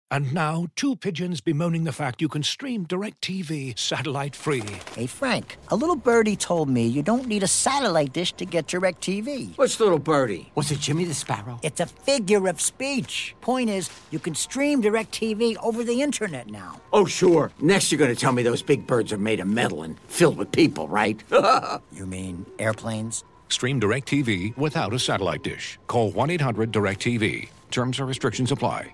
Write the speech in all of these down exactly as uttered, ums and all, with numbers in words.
And now, two pigeons bemoaning the fact you can stream DirecTV satellite-free. Hey, Frank, a little birdie told me you don't need a satellite dish to get DirecTV. What's little birdie? Was it Jimmy the Sparrow? It's a figure of speech. Point is, you can stream DirecTV over the internet now. Oh, sure. Next you're going to tell me those big birds are made of metal and filled with people, right? You mean airplanes? Stream DirecTV without a satellite dish. Call one eight hundred direct T V. Terms and restrictions apply.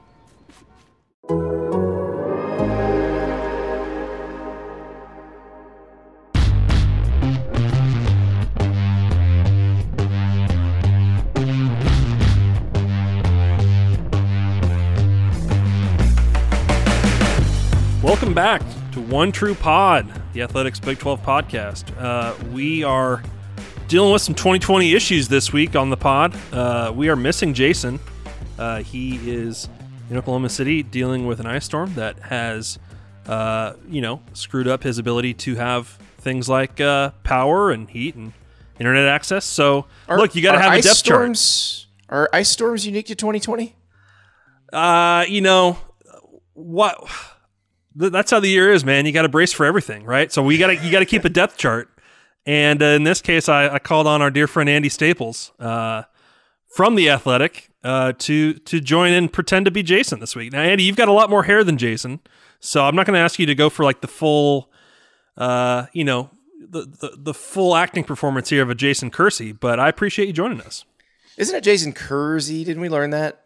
Welcome back to One True Pod, the Athletics Big twelve podcast. Uh, we are dealing with some twenty twenty issues this week on the pod. Uh, we are missing Jason. Uh, he is in Oklahoma City dealing with an ice storm that has, uh, you know, screwed up his ability to have things like uh, power and heat and internet access. So, are, look, you got to have a depth storms, chart. Are ice storms unique to twenty twenty? Uh, you know, what... That's how the year is, man. You got to brace for everything, right? So we got to you got to keep a depth chart. And uh, in this case, I, I called on our dear friend Andy Staples uh, from The Athletic uh, to to join in and pretend to be Jason this week. Now, Andy, you've got a lot more hair than Jason, so I'm not going to ask you to go for like the full, uh, you know, the, the the full acting performance here of a Jason Kersey. But I appreciate you joining us. Isn't it Jason Kersey? Didn't we learn that?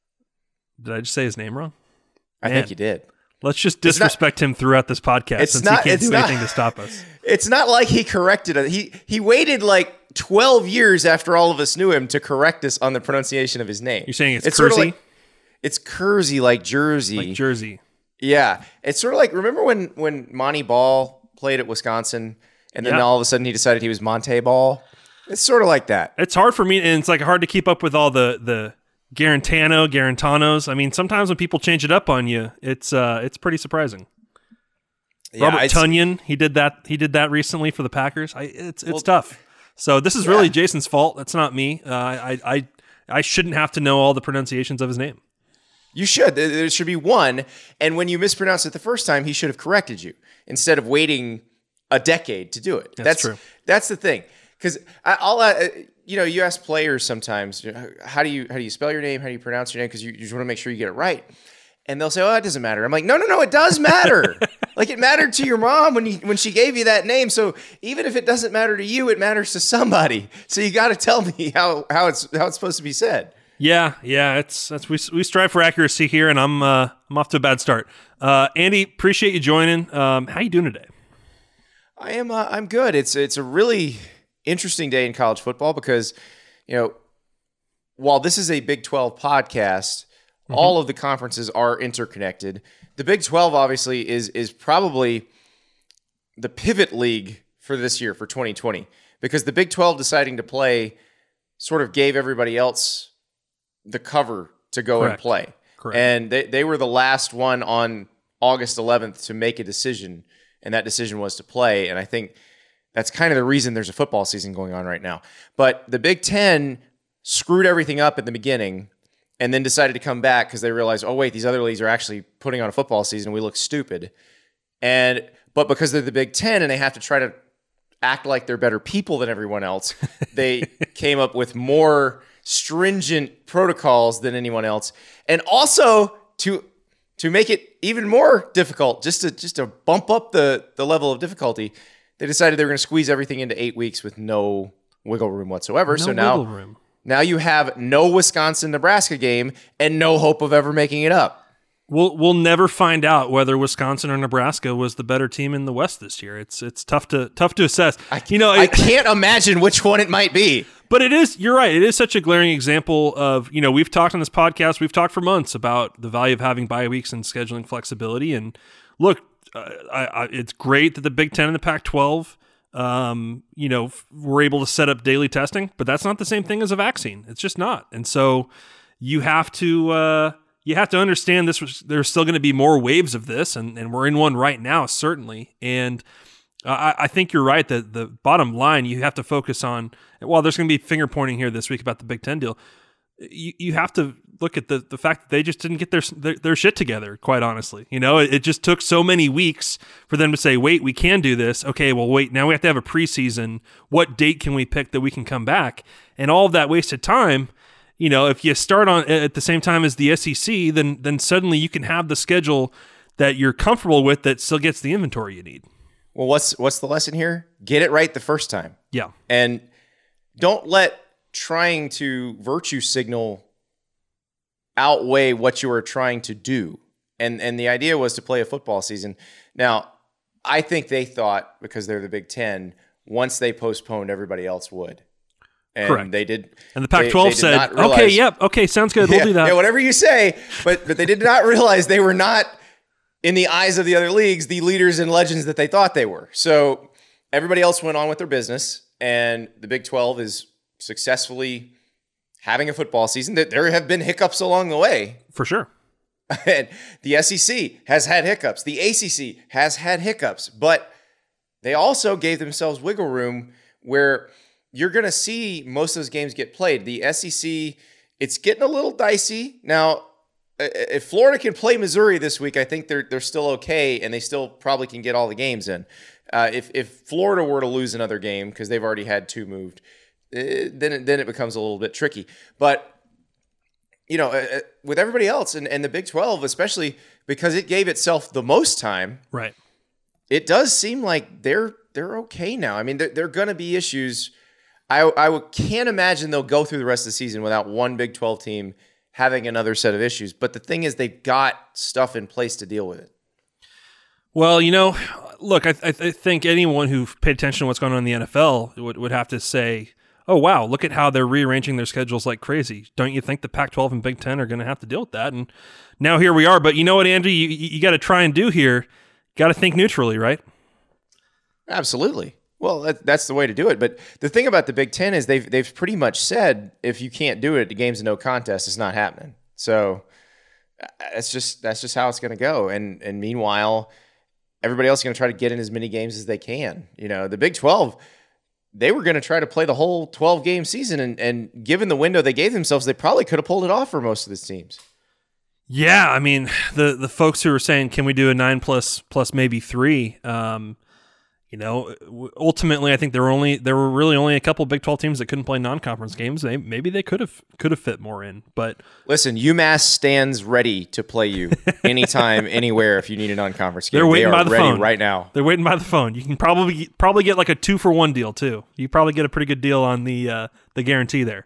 Did I just say his name wrong? I Man. think you did. Let's just disrespect not, him throughout this podcast since not, he can't do not, anything to stop us. It's not like he corrected it. He he waited like twelve years after all of us knew him to correct us on the pronunciation of his name. You're saying it's, it's Kersey? Sort of like, it's Kersey, like Jersey. Like Jersey. Yeah. It's sort of like, remember when, when Monty Ball played at Wisconsin and then yeah. all of a sudden he decided he was Monte Ball? It's sort of like that. It's hard for me, and it's like hard to keep up with all the... the Garantano, Garantanos. I mean, sometimes when people change it up on you, it's uh, it's pretty surprising. Yeah, Robert Tonyan, he did that. He did that recently for the Packers. I, it's it's well, tough. So this is really yeah. Jason's fault. That's not me. Uh, I I I shouldn't have to know all the pronunciations of his name. You should. There should be one. And when you mispronounce it the first time, he should have corrected you instead of waiting a decade to do it. That's, that's true. That's the thing. Because I'll. Uh, You know, you ask players sometimes, how do you how do you spell your name? How do you pronounce your name? Because you, you just want to make sure you get it right. And they'll say, oh, it doesn't matter. I'm like, no, no, no, it does matter. Like it mattered to your mom when you, when she gave you that name. So even if it doesn't matter to you, it matters to somebody. So you got to tell me how, how it's how it's supposed to be said. Yeah, yeah, it's that's we we strive for accuracy here, and I'm uh, I'm off to a bad start. Uh, Andy, appreciate you joining. Um, how you doing today? I am. Uh, I'm good. It's it's a really interesting day in college football because, you know, while this is a Big twelve podcast, mm-hmm. all of the conferences are interconnected. The Big twelve obviously is is probably the pivot league for this year, for twenty twenty, because the Big twelve deciding to play sort of gave everybody else the cover to go Correct. and play. Correct. And they, they were the last one on August eleventh to make a decision, and that decision was to play. And I think that's kind of the reason there's a football season going on right now. But the Big Ten screwed everything up at the beginning and then decided to come back because they realized, oh, wait, these other leagues are actually putting on a football season. We look stupid. And but because they're the Big Ten and they have to try to act like they're better people than everyone else, they came up with more stringent protocols than anyone else. And also to to make it even more difficult, just to just to bump up the, the level of difficulty, they decided they were going to squeeze everything into eight weeks with no wiggle room whatsoever. No so now, wiggle room. now you have no Wisconsin-Nebraska game and no hope of ever making it up. We'll we'll never find out whether Wisconsin or Nebraska was the better team in the West this year. It's it's tough to tough to assess. I, you know, I it, can't imagine which one it might be. But it is. You're right. It is such a glaring example of, you know, we've talked on this podcast. We've talked for months about the value of having bye weeks and scheduling flexibility. And look, uh, I, I, it's great that the Big Ten and the Pac twelve, um, you know, were able to set up daily testing. But that's not the same thing as a vaccine. It's just not. And so you have to. Uh, You have to understand this. Was, there's still going to be more waves of this, and, and we're in one right now, certainly. And uh, I, I think you're right that the bottom line, you have to focus on, while there's going to be finger pointing here this week about the Big Ten deal, you, you have to look at the the fact that they just didn't get their their, their shit together. Quite honestly, you know, it, it just took so many weeks for them to say, "Wait, we can do this." Okay, well, wait, now we have to have a preseason. What date can we pick that we can come back? And all of that wasted time. You know, if you start on at the same time as the S E C, then then suddenly you can have the schedule that you're comfortable with that still gets the inventory you need. Well, what's what's the lesson here? Get it right the first time. Yeah. And don't let trying to virtue signal outweigh what you are trying to do. And and the idea was to play a football season. Now, I think they thought, because they're the Big Ten, once they postponed, everybody else would. And Correct. they did. And the Pac twelve they, they said, realize, okay, yep, okay, sounds good. We'll yeah, do that. Yeah, whatever you say. But but they did not realize they were not, in the eyes of the other leagues, the leaders and legends that they thought they were. So everybody else went on with their business, and the Big twelve is successfully having a football season. That there have been hiccups along the way. For sure. And the S E C has had hiccups. The A C C has had hiccups. But they also gave themselves wiggle room where you're going to see most of those games get played. The S E C, it's getting a little dicey. Now, if Florida can play Missouri this week, I think they're they're still okay, and they still probably can get all the games in. Uh, if if Florida were to lose another game, because they've already had two moved, uh, then it, then it becomes a little bit tricky. But you know, uh, with everybody else, and, and the Big twelve, especially because it gave itself the most time, right? It does seem like they're they're okay now. I mean, there there are going to be issues. I I can't imagine they'll go through the rest of the season without one Big twelve team having another set of issues. But the thing is, they've got stuff in place to deal with it. Well, you know, look, I, I think anyone who paid attention to what's going on in the N F L would, would have to say, oh, wow, look at how they're rearranging their schedules like crazy. Don't you think the Pac twelve and Big Ten are going to have to deal with that? And now here we are. But you know what, Andrew, you, you got to try and do here? Got to think neutrally, right? Absolutely. Well, that, that's the way to do it. But the thing about the Big Ten is they've they've pretty much said if you can't do it, the game's a no contest. It's not happening. So that's just that's just how it's going to go. And and meanwhile, everybody else is going to try to get in as many games as they can. You know, the Big twelve, they were going to try to play the whole twelve game season, and and given the window they gave themselves, they probably could have pulled it off for most of the teams. Yeah, I mean, the the folks who were saying, can we do a nine plus plus maybe three? Um, You know, ultimately, I think there were only there were really only a couple Big twelve teams that couldn't play non-conference games. They, maybe they could have could have fit more in. But listen, UMass stands ready to play you anytime, anywhere if you need a non-conference game. They're waiting they are by the ready phone right now. They're waiting by the phone. You can probably probably get like a two for one deal too. You probably get a pretty good deal on the uh, the guarantee there.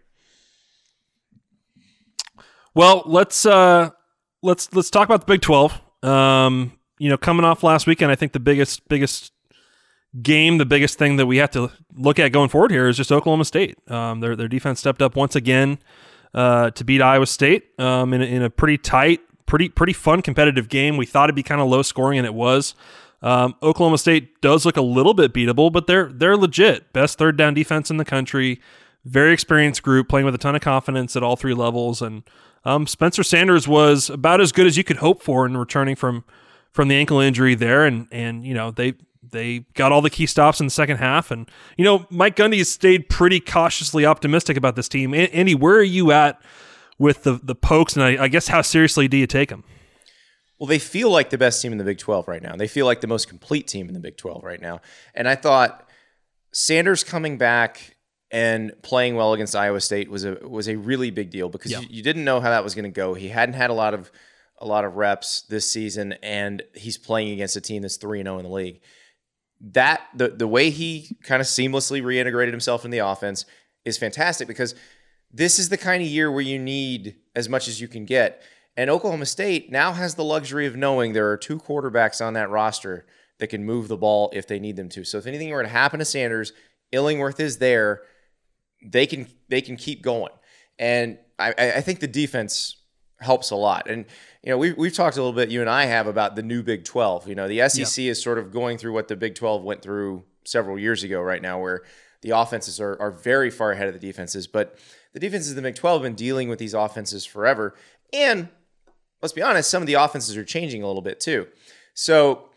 Well, let's uh, let's let's talk about the Big twelve. Um, you know, coming off last weekend, I think the biggest biggest. game, the biggest thing that we have to look at going forward here is just Oklahoma State. Um, their their defense stepped up once again uh, to beat Iowa State um, in, a, in a pretty tight, pretty pretty fun competitive game. We thought it'd be kind of low scoring, and it was. Um, Oklahoma State does look a little bit beatable, but they're they're legit. Best third down defense in the country. Very experienced group, playing with a ton of confidence at all three levels. And um, Spencer Sanders was about as good as you could hope for in returning from from the ankle injury there, and and you know they. They got all the key stops in the second half. And, you know, Mike Gundy has stayed pretty cautiously optimistic about this team. Andy, where are you at with the, the Pokes? And I, I guess how seriously do you take them? Well, they feel like the best team in the Big twelve right now. They feel like the most complete team in the Big twelve right now. And I thought Sanders coming back and playing well against Iowa State was a was a really big deal because yeah. you, you didn't know how that was going to go. He hadn't had a lot of a lot of reps this season, and he's playing against a team that's three and oh in the league. That the the way he kind of seamlessly reintegrated himself in the offense is fantastic because this is the kind of year where you need as much as you can get. And Oklahoma State now has the luxury of knowing there are two quarterbacks on that roster that can move the ball if they need them to. So if anything were to happen to Sanders, Illingworth is there. They can they can keep going. And I, I think the defense helps a lot. And you know, we've, we've talked a little bit, you and I have, about the new Big twelve. You know, the S E C yeah. is sort of going through what the Big twelve went through several years ago right now, where the offenses are, are very far ahead of the defenses. But the defenses of the Big twelve have been dealing with these offenses forever. And let's be honest, some of the offenses are changing a little bit too. So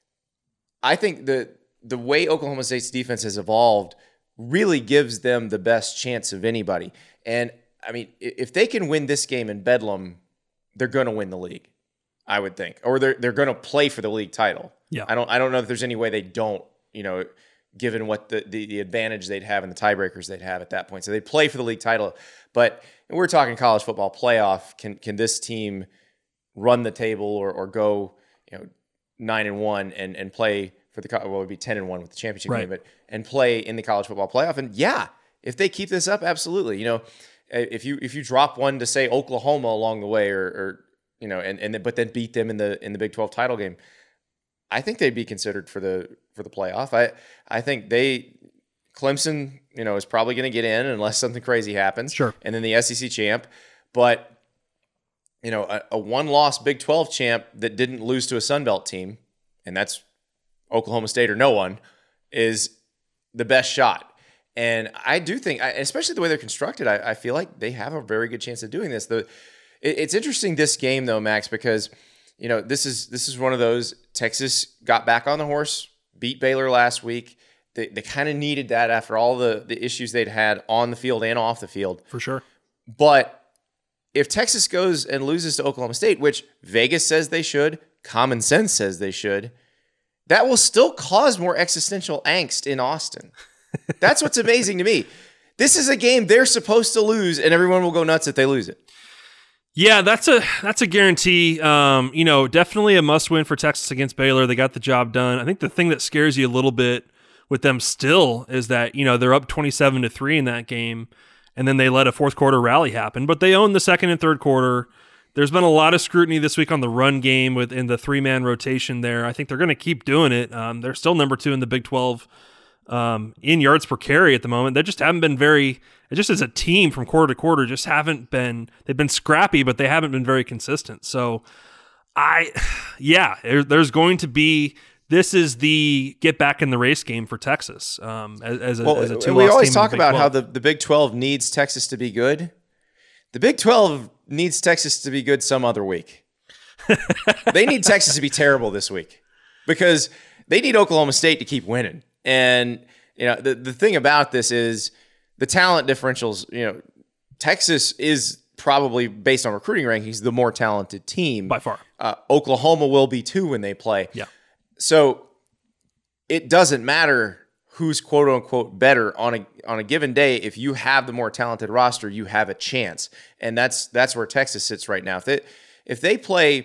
I think the the way Oklahoma State's defense has evolved really gives them the best chance of anybody. And I mean, if they can win this game in Bedlam, they're going to win the league, I would think, or they're they're going to play for the league title. Yeah, I don't I don't know if there's any way they don't. You know, given what the the, the advantage they'd have and the tiebreakers they'd have at that point, so they play for the league title. But we're talking college football playoff. Can can this team run the table or or go you know nine and one and and play for the well it would be ten and one with the championship right. game, but and play in the college football playoff? And yeah, if they keep this up, absolutely. You know. If you if you drop one to say Oklahoma along the way, or, or you know, and and but then beat them in the in the Big twelve title game, I think they'd be considered for the for the playoff. I I think they Clemson, you know, is probably going to get in unless something crazy happens. Sure. And then the S E C champ, but you know, a, a one-loss Big twelve champ that didn't lose to a Sun Belt team, and that's Oklahoma State or no one, is the best shot. And I do think, especially the way they're constructed, I, I feel like they have a very good chance of doing this. The, it, it's interesting this game though, Max, because you know this is this is one of those. Texas got back on the horse, beat Baylor last week. They they kind of needed that after all the the issues they'd had on the field and off the field, for sure. But if Texas goes and loses to Oklahoma State, which Vegas says they should, common sense says they should, that will still cause more existential angst in Austin. That's what's amazing to me. This is a game they're supposed to lose, and everyone will go nuts if they lose it. Yeah, that's a that's a guarantee. Um, you know, definitely a must-win for Texas against Baylor. They got the job done. I think the thing that scares you a little bit with them still is that you know they're up twenty-seven to three in that game, and then they let a fourth quarter rally happen. But they own the second and third quarter. There's been a lot of scrutiny this week on the run game within the three-man rotation there. I think they're going to keep doing it. Um, they're still number two in the Big twelve. Um, in yards per carry at the moment. They just haven't been very, just as a team from quarter to quarter, just haven't been, they've been scrappy, but they haven't been very consistent. So I, yeah, there, there's going to be, this is the get back in the race game for Texas. Um, as, as a, well, as a two we always team talk about twelve. how the, the Big twelve needs Texas to be good. The Big twelve needs Texas to be good some other week. They need Texas to be terrible this week because they need Oklahoma State to keep winning. And, you know, the, the thing about this is the talent differentials, you know, Texas is probably, based on recruiting rankings, the more talented team. By far. Uh, Oklahoma will be too when they play. Yeah. So it doesn't matter who's quote unquote better on a on a given day. If you have the more talented roster, you have a chance. And that's that's where Texas sits right now. If they, if they play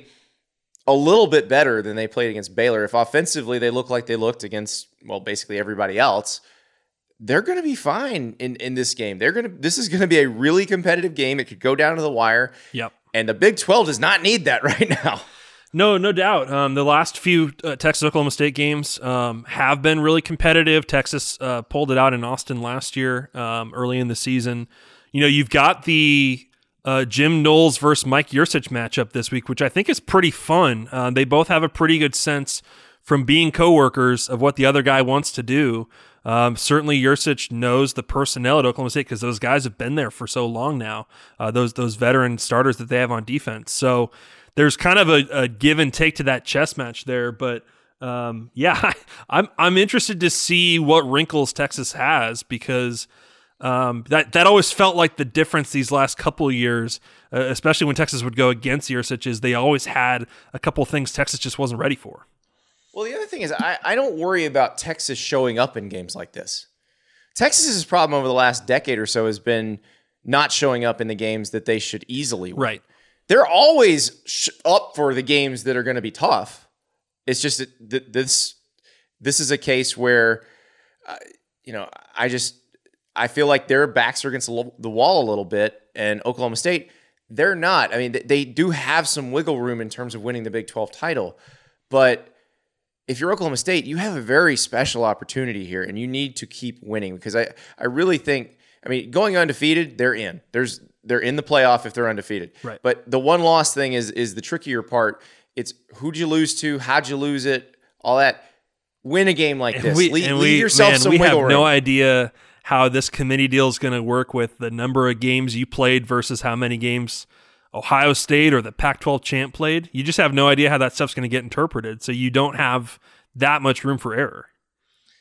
a little bit better than they played against Baylor, if offensively they look like they looked against, well, basically everybody else, they're going to be fine in, in this game. They're going to. This is going to be a really competitive game. It could go down to the wire. Yep. And the Big twelve does not need that right now. No, no doubt. Um, the last few uh, Texas Oklahoma State games um, have been really competitive. Texas uh, pulled it out in Austin last year, um, early in the season. You know, you've got the Uh, Jim Knowles versus Mike Yurcich matchup this week, which I think is pretty fun. Uh, they both have a pretty good sense from being coworkers of what the other guy wants to do. Um, certainly Yurcich knows the personnel at Oklahoma State because those guys have been there for so long now, uh, those those veteran starters that they have on defense. So there's kind of a, a give and take to that chess match there. But um, yeah, I'm I'm interested to see what wrinkles Texas has because Um, that that always felt like the difference these last couple of years, uh, especially when Texas would go against Yurcich, is they always had a couple of things Texas just wasn't ready for. Well, the other thing is I, I don't worry about Texas showing up in games like this. Texas's problem over the last decade or so has been not showing up in the games that they should easily win. Right. They're always sh- up for the games that are going to be tough. It's just that th- this this is a case where, uh, you know, I just I feel like their backs are against the wall a little bit, and Oklahoma State, they're not. I mean, they do have some wiggle room in terms of winning the Big twelve title, but if you're Oklahoma State, you have a very special opportunity here, and you need to keep winning because I, I really think, I mean, going undefeated, they're in. There's they're in the playoff if they're undefeated. Right. But the one loss thing is is the trickier part. It's who'd you lose to, how'd you lose it, all that. Win a game like this. We, leave, and leave we, yourself man, some we wiggle have room. no idea how this committee deal is going to work with the number of games you played versus how many games Ohio State or the Pac twelve champ played. You just have no idea how that stuff's going to get interpreted. So you don't have that much room for error.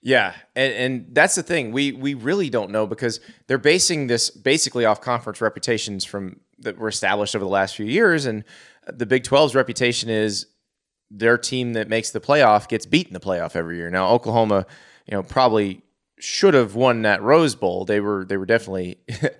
Yeah, and, and that's the thing. We we really don't know because they're basing this basically off conference reputations from that were established over the last few years, and the Big twelve's reputation is their team that makes the playoff gets beat in the playoff every year. Now, Oklahoma, you know, probably should have won that Rose Bowl. They were they were definitely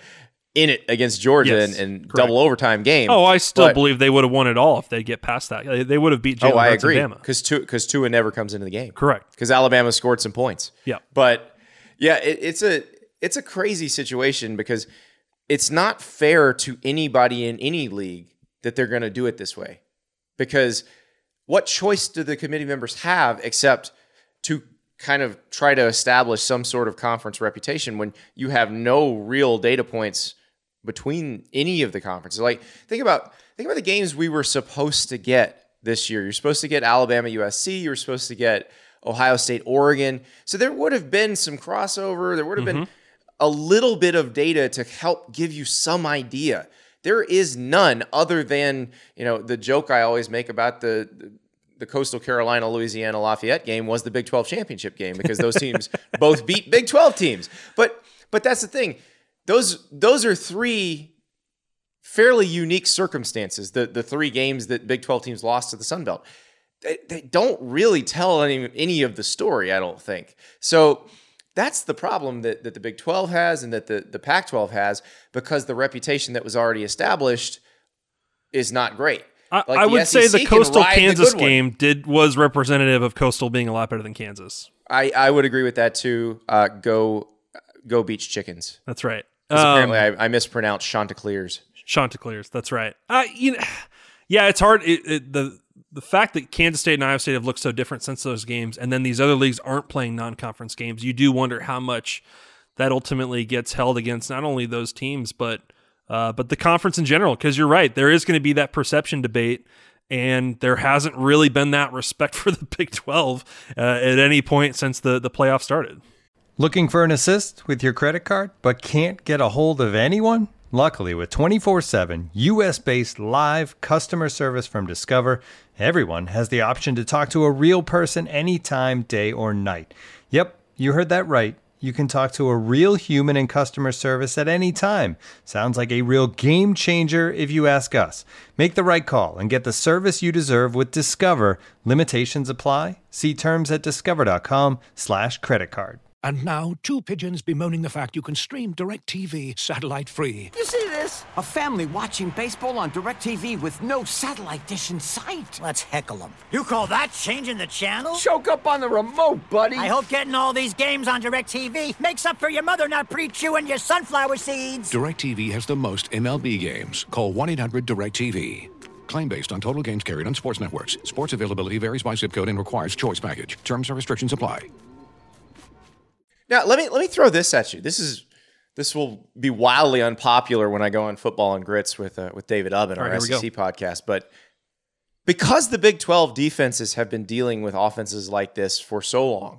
in it against Georgia Yes, and, and correct. double overtime game. Oh, I still But- believe they would have won it all if they get past that. They- They would have beat Jalen Oh, I Hurts agree. and Bama. Because because Tua never comes into the game. Correct. Because Alabama scored some points. Yeah. But yeah, it, it's a it's a crazy situation because it's not fair to anybody in any league that they're going to do it this way. Because what choice do the committee members have except to kind of try to establish some sort of conference reputation when you have no real data points between any of the conferences? Like think about think about the games we were supposed to get this year. You're supposed to get Alabama, U S C. You were supposed to get Ohio State, Oregon. So there would have been some crossover. There would have been a little bit of data to help give you some idea. There is none other than, you know, the joke I always make about the, the the Coastal Carolina, Louisiana, Lafayette game was the Big twelve championship game because those teams both beat Big twelve teams. But but that's the thing. Those those are three fairly unique circumstances, the, the three games that Big twelve teams lost to the Sun Belt. They, they don't really tell any, any of the story, I don't think. So that's the problem that, that the Big twelve has and that the, the Pac twelve has because the reputation that was already established is not great. I, Like, I the would S say E C the can Coastal ride the Kansas good one. game did was representative of Coastal being a lot better than Kansas. I, I would agree with that too. Uh, go go Beach Chickens. That's right. 'Cause Um, apparently I, I mispronounced Chanticleers. Chanticleers. That's right. Uh, you know, yeah, it's hard. It, it, the the fact that Kansas State and Iowa State have looked so different since those games, and then these other leagues aren't playing non-conference games, you do wonder how much that ultimately gets held against not only those teams, but uh, but the conference in general. Because you're right, there is going to be that perception debate, and there hasn't really been that respect for the Big twelve uh, at any point since the the playoff started. Looking for an assist with your credit card, but can't get a hold of anyone? Luckily, with twenty-four seven U S-based live customer service from Discover, everyone has the option to talk to a real person anytime, day or night. Yep, you heard that right. You can talk to a real human in customer service at any time. Sounds like a real game changer if you ask us. Make the right call and get the service you deserve with Discover. Limitations apply. See terms at discover.com slash credit card. And now, two pigeons bemoaning the fact you can stream DirecTV satellite-free. You see this? A family watching baseball on DirecTV with no satellite dish in sight. Let's heckle them. You call that changing the channel? Choke up on the remote, buddy. I hope getting all these games on DirecTV makes up for your mother not pre-chewing your sunflower seeds. DirecTV has the most M L B games. Call one eight hundred direct T V. Claim based on total games carried on sports networks. Sports availability varies by zip code and requires choice package. Terms and restrictions apply. Now let me let me throw this at you. This is this will be wildly unpopular when I go on Football and Grits with uh, with David Ubbin, our All right, S here E we C podcast. But because the Big twelve defenses have been dealing with offenses like this for so long,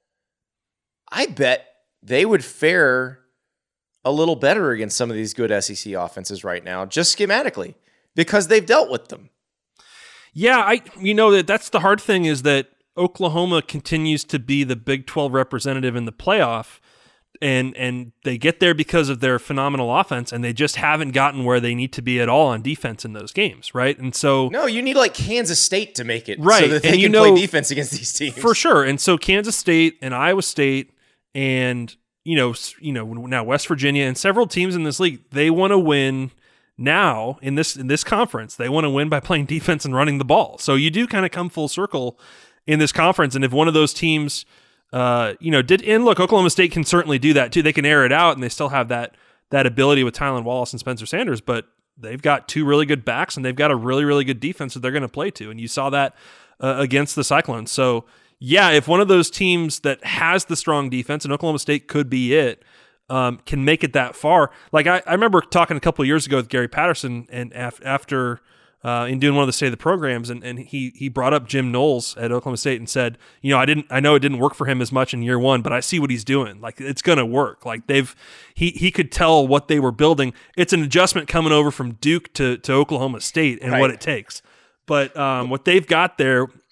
I bet they would fare a little better against some of these good S E C offenses right now, just schematically, because they've dealt with them. Yeah, I you know that that's the hard thing is that Oklahoma continues to be the Big twelve representative in the playoff, and and they get there because of their phenomenal offense, and they just haven't gotten where they need to be at all on defense in those games, right? And so No, you need like Kansas State to make it, Right, so that they and can you play know- defense against these teams for sure. And so Kansas State and Iowa State and you know s- you know now West Virginia and several teams in this league, they want to win now in this in this conference. They want to win by playing defense and running the ball. So you do kind of come full circle in this conference. And if one of those teams, uh, you know, did, and look, Oklahoma State can certainly do that too. They can air it out and they still have that, that ability with Tylan Wallace and Spencer Sanders, but they've got two really good backs and they've got a really, really good defense that they're going to play to. And you saw that uh, against the Cyclones. So yeah, if one of those teams that has the strong defense, and Oklahoma State could be it, um, can make it that far. Like I, I remember talking a couple of years ago with Gary Patterson and af- after, Uh, in doing one of the State of the programs, and, and he he brought up Jim Knowles at Oklahoma State and said, you know, I didn't, I know it didn't work for him as much in year one, but I see what he's doing. Like it's gonna work. Like they've, he he could tell what they were building. It's an adjustment coming over from Duke to to Oklahoma State and Right. what it takes. But um, what they've got there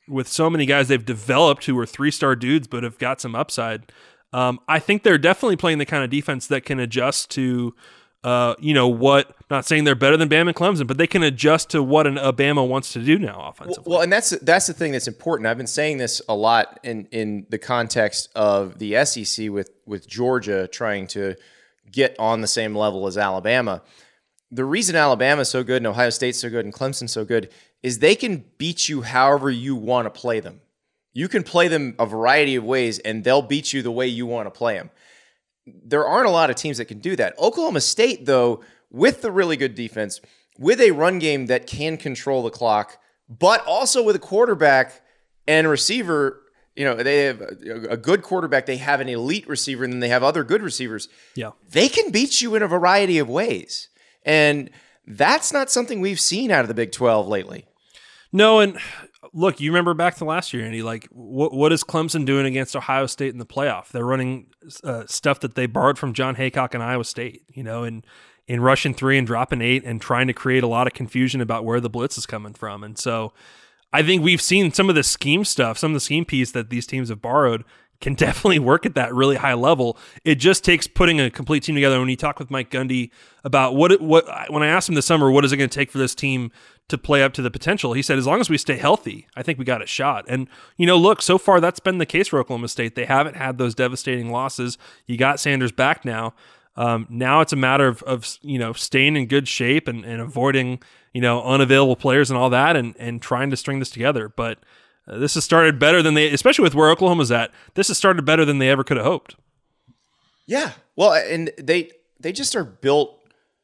with so many guys they've developed who are three-star dudes but have got some upside. Um, I think they're definitely playing the kind of defense that can adjust to, uh, you know, what. Not saying they're better than Bama and Clemson, but they can adjust to what an Alabama wants to do now offensively. Well, and that's that's the thing that's important. I've been saying this a lot in in the context of the S E C with with Georgia trying to get on the same level as Alabama. The reason Alabama's so good and Ohio State's so good and Clemson's so good is they can beat you however you want to play them. You can play them a variety of ways, and they'll beat you the way you want to play them. There aren't a lot of teams that can do that. Oklahoma State, though, with the really good defense, with a run game that can control the clock, but also with a quarterback and receiver, you know, they have a good quarterback, they have an elite receiver, and then they have other good receivers. Yeah. They can beat you in a variety of ways. And that's not something we've seen out of the Big twelve lately. No, and look, you remember back to last year, Andy, like what what is Clemson doing against Ohio State in the playoff? They're running uh, stuff that they borrowed from John Haycock and Iowa State, you know, and in rushing three and dropping eight and trying to create a lot of confusion about where the blitz is coming from. And so I think we've seen some of the scheme stuff, some of the scheme piece that these teams have borrowed can definitely work at that really high level. It just takes putting a complete team together. When you talk with Mike Gundy about what, what when I asked him this summer, what is it going to take for this team to play up to the potential? He said, as long as we stay healthy, I think we got a shot. And, you know, look, so far that's been the case for Oklahoma State. They haven't had those devastating losses. You got Sanders back now. Um, now it's a matter of, of, you know, staying in good shape and, and avoiding, you know, unavailable players and all that and, and trying to string this together. But uh, this has started better than they, especially with where Oklahoma's at, this has started better than they ever could have hoped. Yeah. Well, and they they just are built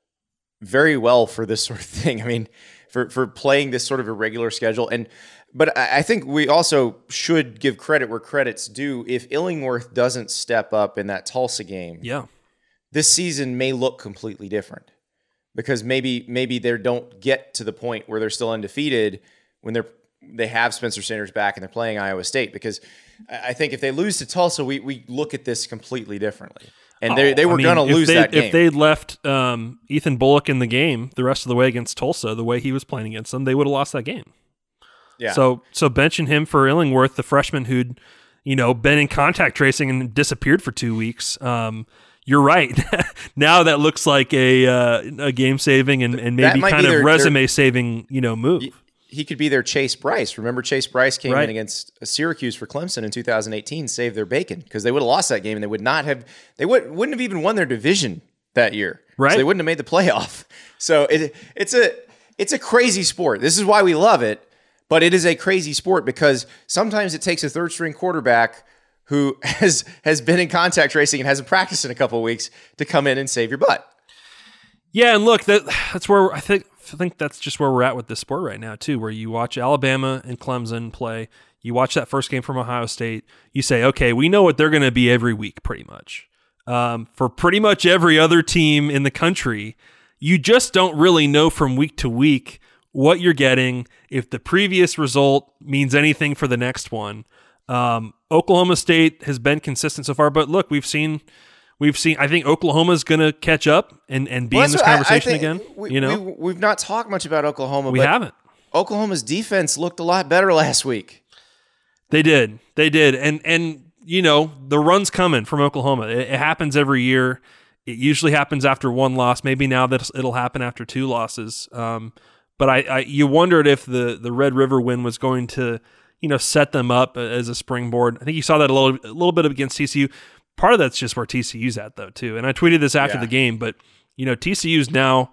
very well for this sort of thing. I mean, for, for playing this sort of irregular schedule. And but I, I think we also should give credit where credit's due. If Illingworth doesn't step up in that Tulsa game, yeah, this season may look completely different because maybe maybe they don't get to the point where they're still undefeated when they're they have Spencer Sanders back and they're playing Iowa State. Because I think if they lose to Tulsa, we we look at this completely differently. And they they were going to lose they, that game. If they left um, Ethan Bullock in the game the rest of the way against Tulsa, the way he was playing against them, they would have lost that game. Yeah. So so benching him for Illingworth, the freshman who'd you know been in contact tracing and disappeared for two weeks. Um, you're right. Now that looks like a uh, a game saving and, and maybe kind of their, resume their, saving you know move. He could be their Chase Bryce. Remember, Chase Bryce came right. in against Syracuse for Clemson in two thousand eighteen, saved their bacon because they would have lost that game and they would not have. They would wouldn't have even won their division that year. Right. So they wouldn't have made the playoff. So it it's a it's a crazy sport. This is why we love it. But it is a crazy sport because sometimes it takes a third string quarterback who has has been in contact racing and hasn't practiced in a couple of weeks to come in and save your butt. Yeah, and look, that that's where I think I think that's just where we're at with this sport right now too, where you watch Alabama and Clemson play, you watch that first game from Ohio State, you say, okay, we know what they're going to be every week pretty much. Um, for pretty much every other team in the country, you just don't really know from week to week what you're getting, if the previous result means anything for the next one. Um, Oklahoma State has been consistent so far, but look, we've seen, we've seen. I think Oklahoma's going to catch up and, and be well, in this I, conversation I again. We, you know, we, we've not talked much about Oklahoma. We but haven't. Oklahoma's defense looked a lot better last week. They did, they did, and and you know the run's coming from Oklahoma. It, it happens every year. It usually happens after one loss. Maybe now that it'll happen after two losses. Um, But I, I, you wondered if the, the Red River win was going to, you know, set them up as a springboard. I think you saw that a little, a little bit against T C U. Part of that's just where T C U's at, though, too. And I tweeted this after yeah. the game, but you know, T C U's now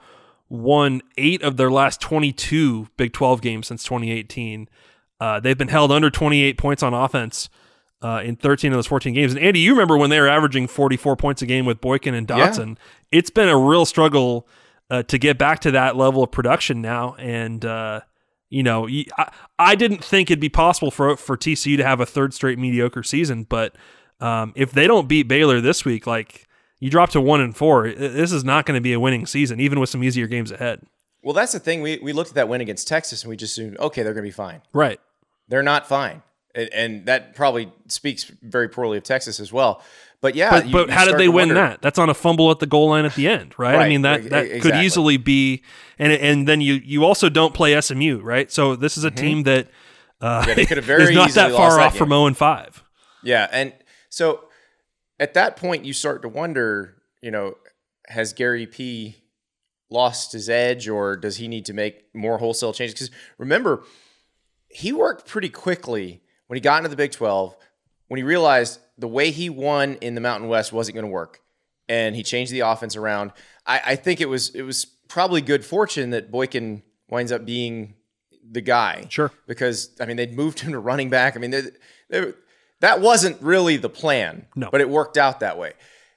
won eight of their last twenty-two Big twelve games since twenty eighteen. Uh, they've been held under twenty-eight points on offense uh, in thirteen of those fourteen games. And Andy, you remember when they were averaging forty-four points a game with Boykin and Dotson? Yeah. It's been a real struggle. Uh, to get back to that level of production now. And, uh, you know, I, I didn't think it'd be possible for for T C U to have a third straight mediocre season, but um, if they don't beat Baylor this week, like you drop to one and four, this is not going to be a winning season, even with some easier games ahead. Well, that's the thing. We we looked at that win against Texas and we just assumed, okay, they're going to be fine. Right. They're not fine. And, and that probably speaks very poorly of Texas as well. But yeah, but, you, but you how did they win wonder, that? That's on a fumble at the goal line at the end, right? right I mean that that exactly. could easily be, and and then you you also don't play S M U, right? So this is a mm-hmm. team that uh, yeah, they could have very is not easily that far lost that off game. from oh and five. Yeah, and so at that point, you start to wonder, you know, has Gary P. lost his edge, or does he need to make more wholesale changes? Because remember, he worked pretty quickly when he got into the Big twelve, when he realized the way he won in the Mountain West wasn't going to work, and he changed the offense around. I, I think it was it was probably good fortune that Boykin winds up being the guy. Sure. Because, I mean, they'd moved him to running back. I mean, they, they, that wasn't really the plan, no. but it worked out that way.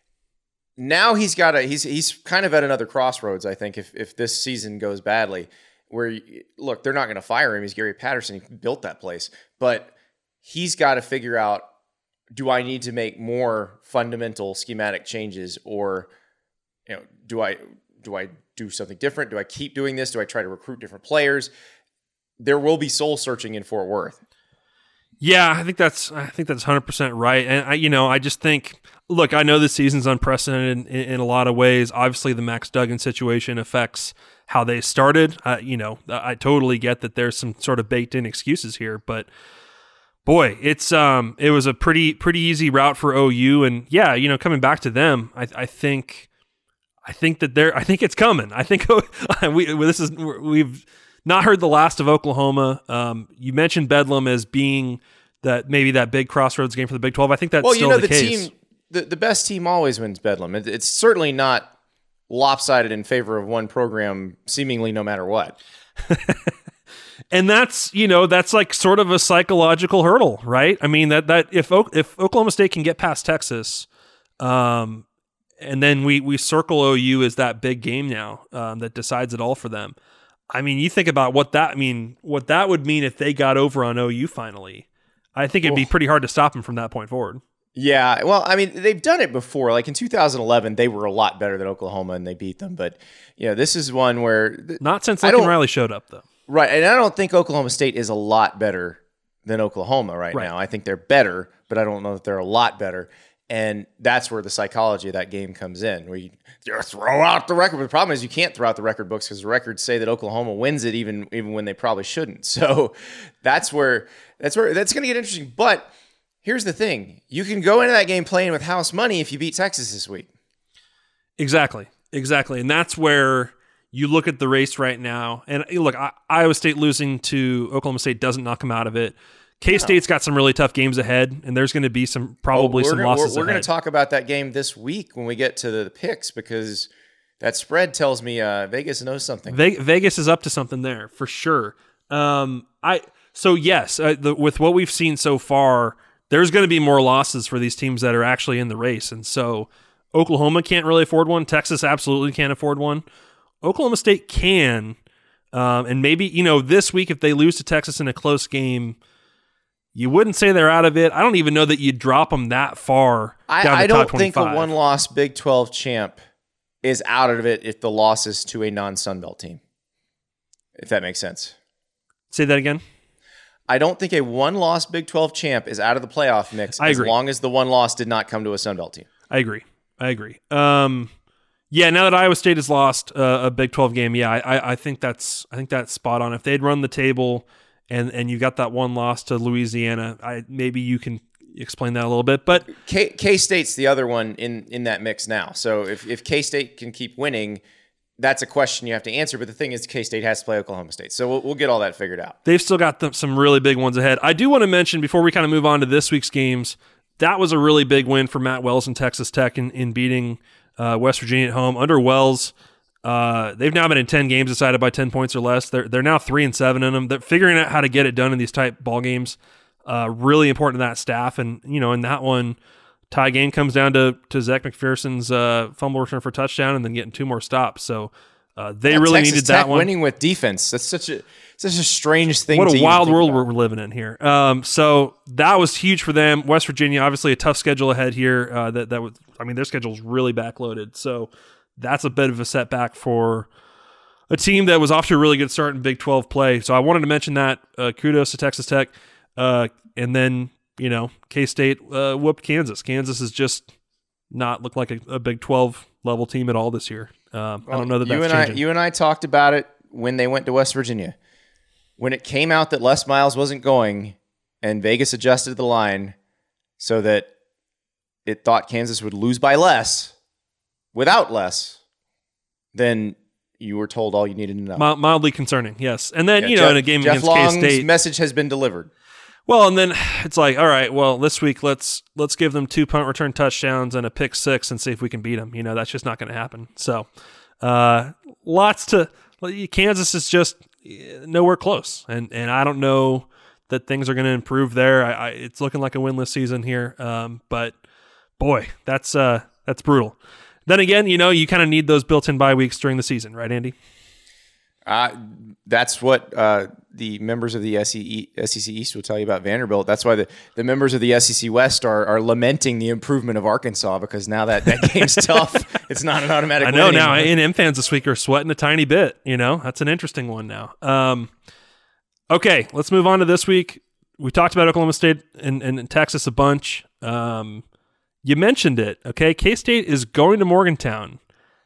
Now he's got a he's he's kind of at another crossroads, I think, if if this season goes badly, where, look, they're not going to fire him. He's Gary Patterson. He built that place. But he's got to figure out, do I need to make more fundamental schematic changes, or, you know, do I do I do something different? Do I keep doing this? Do I try to recruit different players? There will be soul searching in Fort Worth. Yeah, I think that's I think that's one hundred percent right. And I you know, I just think, look, I know this season's unprecedented in, in a lot of ways. Obviously, the Max Duggan situation affects how they started. Uh, you know, I totally get that there's some sort of baked in excuses here, but boy, it's um it was a pretty pretty easy route for O U, and yeah, you know, coming back to them, I I think I think that they're I think it's coming. I think we this is we've not heard the last of Oklahoma. Um, you mentioned Bedlam as being that maybe that big crossroads game for the Big twelve. I think that's well, still you know, the, the case. team, the, the best team always wins Bedlam. It, it's certainly not lopsided in favor of one program, seemingly no matter what. And that's, you know, that's like sort of a psychological hurdle, right? I mean, that that if if Oklahoma State can get past Texas, um, and then we we circle O U as that big game now um, that decides it all for them. I mean, you think about what that I mean, what that would mean if they got over on O U finally. I think it'd be pretty hard to stop them from that point forward. Yeah, well, I mean, they've done it before. Like in two thousand eleven, they were a lot better than Oklahoma, and they beat them. But you know, this is one where th- not since I Lincoln don't- Riley showed up, though. Right, and I don't think Oklahoma State is a lot better than Oklahoma right, Right. now. I think they're better, but I don't know that they're a lot better. And that's where the psychology of that game comes in, where you, you throw out the record. But the problem is you can't throw out the record books because the records say that Oklahoma wins it even even when they probably shouldn't. So that's where that's where that's going to get interesting. But here's the thing: you can go into that game playing with house money if you beat Texas this week. Exactly, exactly, and that's where you look at the race right now. And look, I, Iowa State losing to Oklahoma State doesn't knock them out of it. K-State's got some really tough games ahead, and there's going to be some probably Oh, we're some gonna, losses We're, we're ahead. going to talk about that game this week when we get to the picks, because that spread tells me uh, Vegas knows something. Ve- Vegas is up to something there for sure. Um, I so yes, uh, the, with what we've seen so far, there's going to be more losses for these teams that are actually in the race, and so Oklahoma can't really afford one. Texas absolutely can't afford one. Oklahoma State can, um, and maybe, you know, this week if they lose to Texas in a close game, you wouldn't say they're out of it. I don't even know that you'd drop them that far down I, I to top don't think a twenty-five. one-loss Big twelve champ is out of it if the loss is to a non-Sun Belt team, if that makes sense. Say that again. I don't think a one-loss Big twelve champ is out of the playoff mix I as agree. long as the one loss did not come to a Sun Belt team. I agree. I agree. Um, yeah, now that Iowa State has lost uh, a Big twelve game, yeah, I, I think that's I think that's spot on. If they'd run the table and and you got that one loss to Louisiana, I maybe you can explain that a little bit. But K K-State's the other one in, in that mix now. So if, if K-State can keep winning, that's a question you have to answer. But the thing is, K-State has to play Oklahoma State. So we'll, we'll get all that figured out. they've still got them, some really big ones ahead. I do want to mention, before we kind of move on to this week's games, that was a really big win for Matt Wells and Texas Tech in, in beating uh, West Virginia at home. Under Wells, uh, they've now been in ten games decided by ten points or less. They're they're now three and seven in them. They're figuring out how to get it done in these type ball games. Uh, really important to that staff. And, you know, in that one, tie game comes down to, to Zach McPherson's uh, fumble return for touchdown and then getting two more stops. So uh, they Yeah, really Texas needed Tech that one. winning with defense. That's such a such a strange thing. What to a even wild think world about. we're living in here. Um, so that was huge for them. West Virginia, obviously a tough schedule ahead here. Uh, that that was, I mean, their schedule's really backloaded. So that's a bit of a setback for a team that was off to a really good start in Big twelve play. So I wanted to mention that. Uh, kudos to Texas Tech. Uh, and then, you know, K-State uh, whooped Kansas. Kansas has just not looked like a, a Big twelve level team at all this year. Um, I don't know that you that's and changing. I, you and I talked about it when they went to West Virginia. when it came out that Les Miles wasn't going and Vegas adjusted the line so that it thought Kansas would lose by less without Les, then you were told all you needed to know. Mild, mildly concerning, yes. And then, Yeah, you know, Jeff, in a game Jeff against Long's K-State. message has been delivered. Well, and then it's like, all right, well, this week let's let's give them two punt return touchdowns and a pick six and see if we can beat them. You know, that's just not going to happen. So, uh, lots to Kansas is just nowhere close, and and I don't know that things are going to improve there. I, I, it's looking like a winless season here, um, but boy, that's uh, that's brutal. Then again, you know, you kind of need those built-in bye weeks during the season, right, Andy? Uh, that's what uh, the members of the S E C East will tell you about Vanderbilt. That's why the, the members of the S E C West are are lamenting the improvement of Arkansas, because now that that game's tough, it's not an automatic I know win now. anymore. A and M fans this week are sweating a tiny bit. You know, that's an interesting one now. Um, okay, let's move on to this week. We talked about Oklahoma State and, and Texas a bunch. Um, you mentioned it. Okay, K-State is going to Morgantown,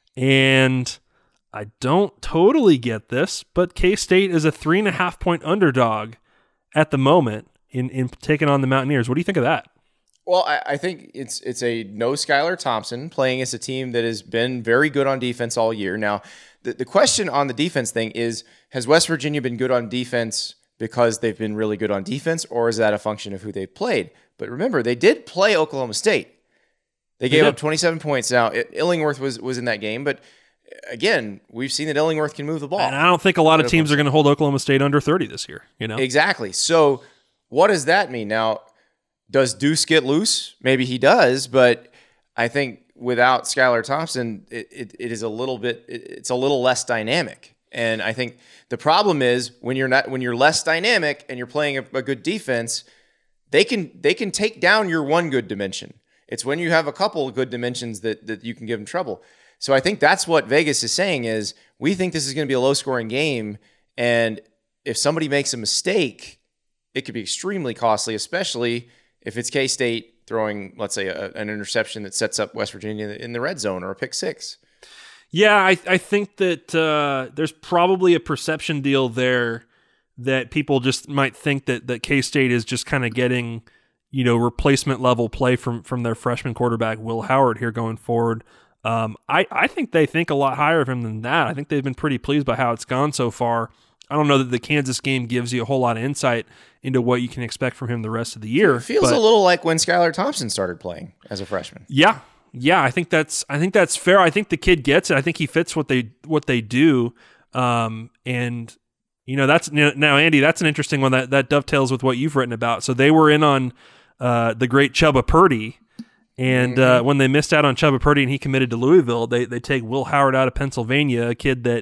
and I don't totally get this, but K-State is a three and a half point underdog at the moment in, in taking on the Mountaineers. What do you think of that? Well, I, I think it's it's a no Skylar Thompson playing as a team that has been very good on defense all year. Now, the, the question on the defense thing is, has West Virginia been good on defense because they've been really good on defense, or is that a function of who they've played? But remember, they did play Oklahoma State. They gave They up twenty-seven points. Now, Illingworth was, was in that game, but again, we've seen that Illingworth can move the ball. And I don't think a lot of teams are going to hold Oklahoma State under thirty this year. You know, Exactly. So what does that mean? Now, does Deuce get loose? Maybe he does, but I think without Skylar Thompson, it, it, it is a little bit, it, it's a little less dynamic. And I think the problem is when you're not, when you're less dynamic and you're playing a, a good defense, they can, they can take down your one good dimension. It's when you have a couple of good dimensions that, that you can give them trouble. So I think that's what Vegas is saying is, we think this is going to be a low-scoring game, and if somebody makes a mistake, it could be extremely costly, especially if it's K-State throwing, let's say, a, an interception that sets up West Virginia in the red zone or a pick six. Yeah, I, I think that uh, there's probably a perception deal there that people just might think that, that K-State is just kind of getting, you know, replacement level play from, from their freshman quarterback, Will Howard, here going forward. Um, I, I think they think a lot higher of him than that. I think they've been pretty pleased by how it's gone so far. I don't know that the Kansas game gives you a whole lot of insight into what you can expect from him the rest of the year. It feels but, a little like when Skylar Thompson started playing as a freshman. Yeah, yeah, I think that's I think that's fair. I think the kid gets it. I think he fits what they what they do. Um, and you know that's now Andy, that's an interesting one that that dovetails with what you've written about. So they were in on uh, the great Chubba Purdy. And mm-hmm. uh, when they missed out on Chubba Purdy and he committed to Louisville, they they take Will Howard out of Pennsylvania, a kid that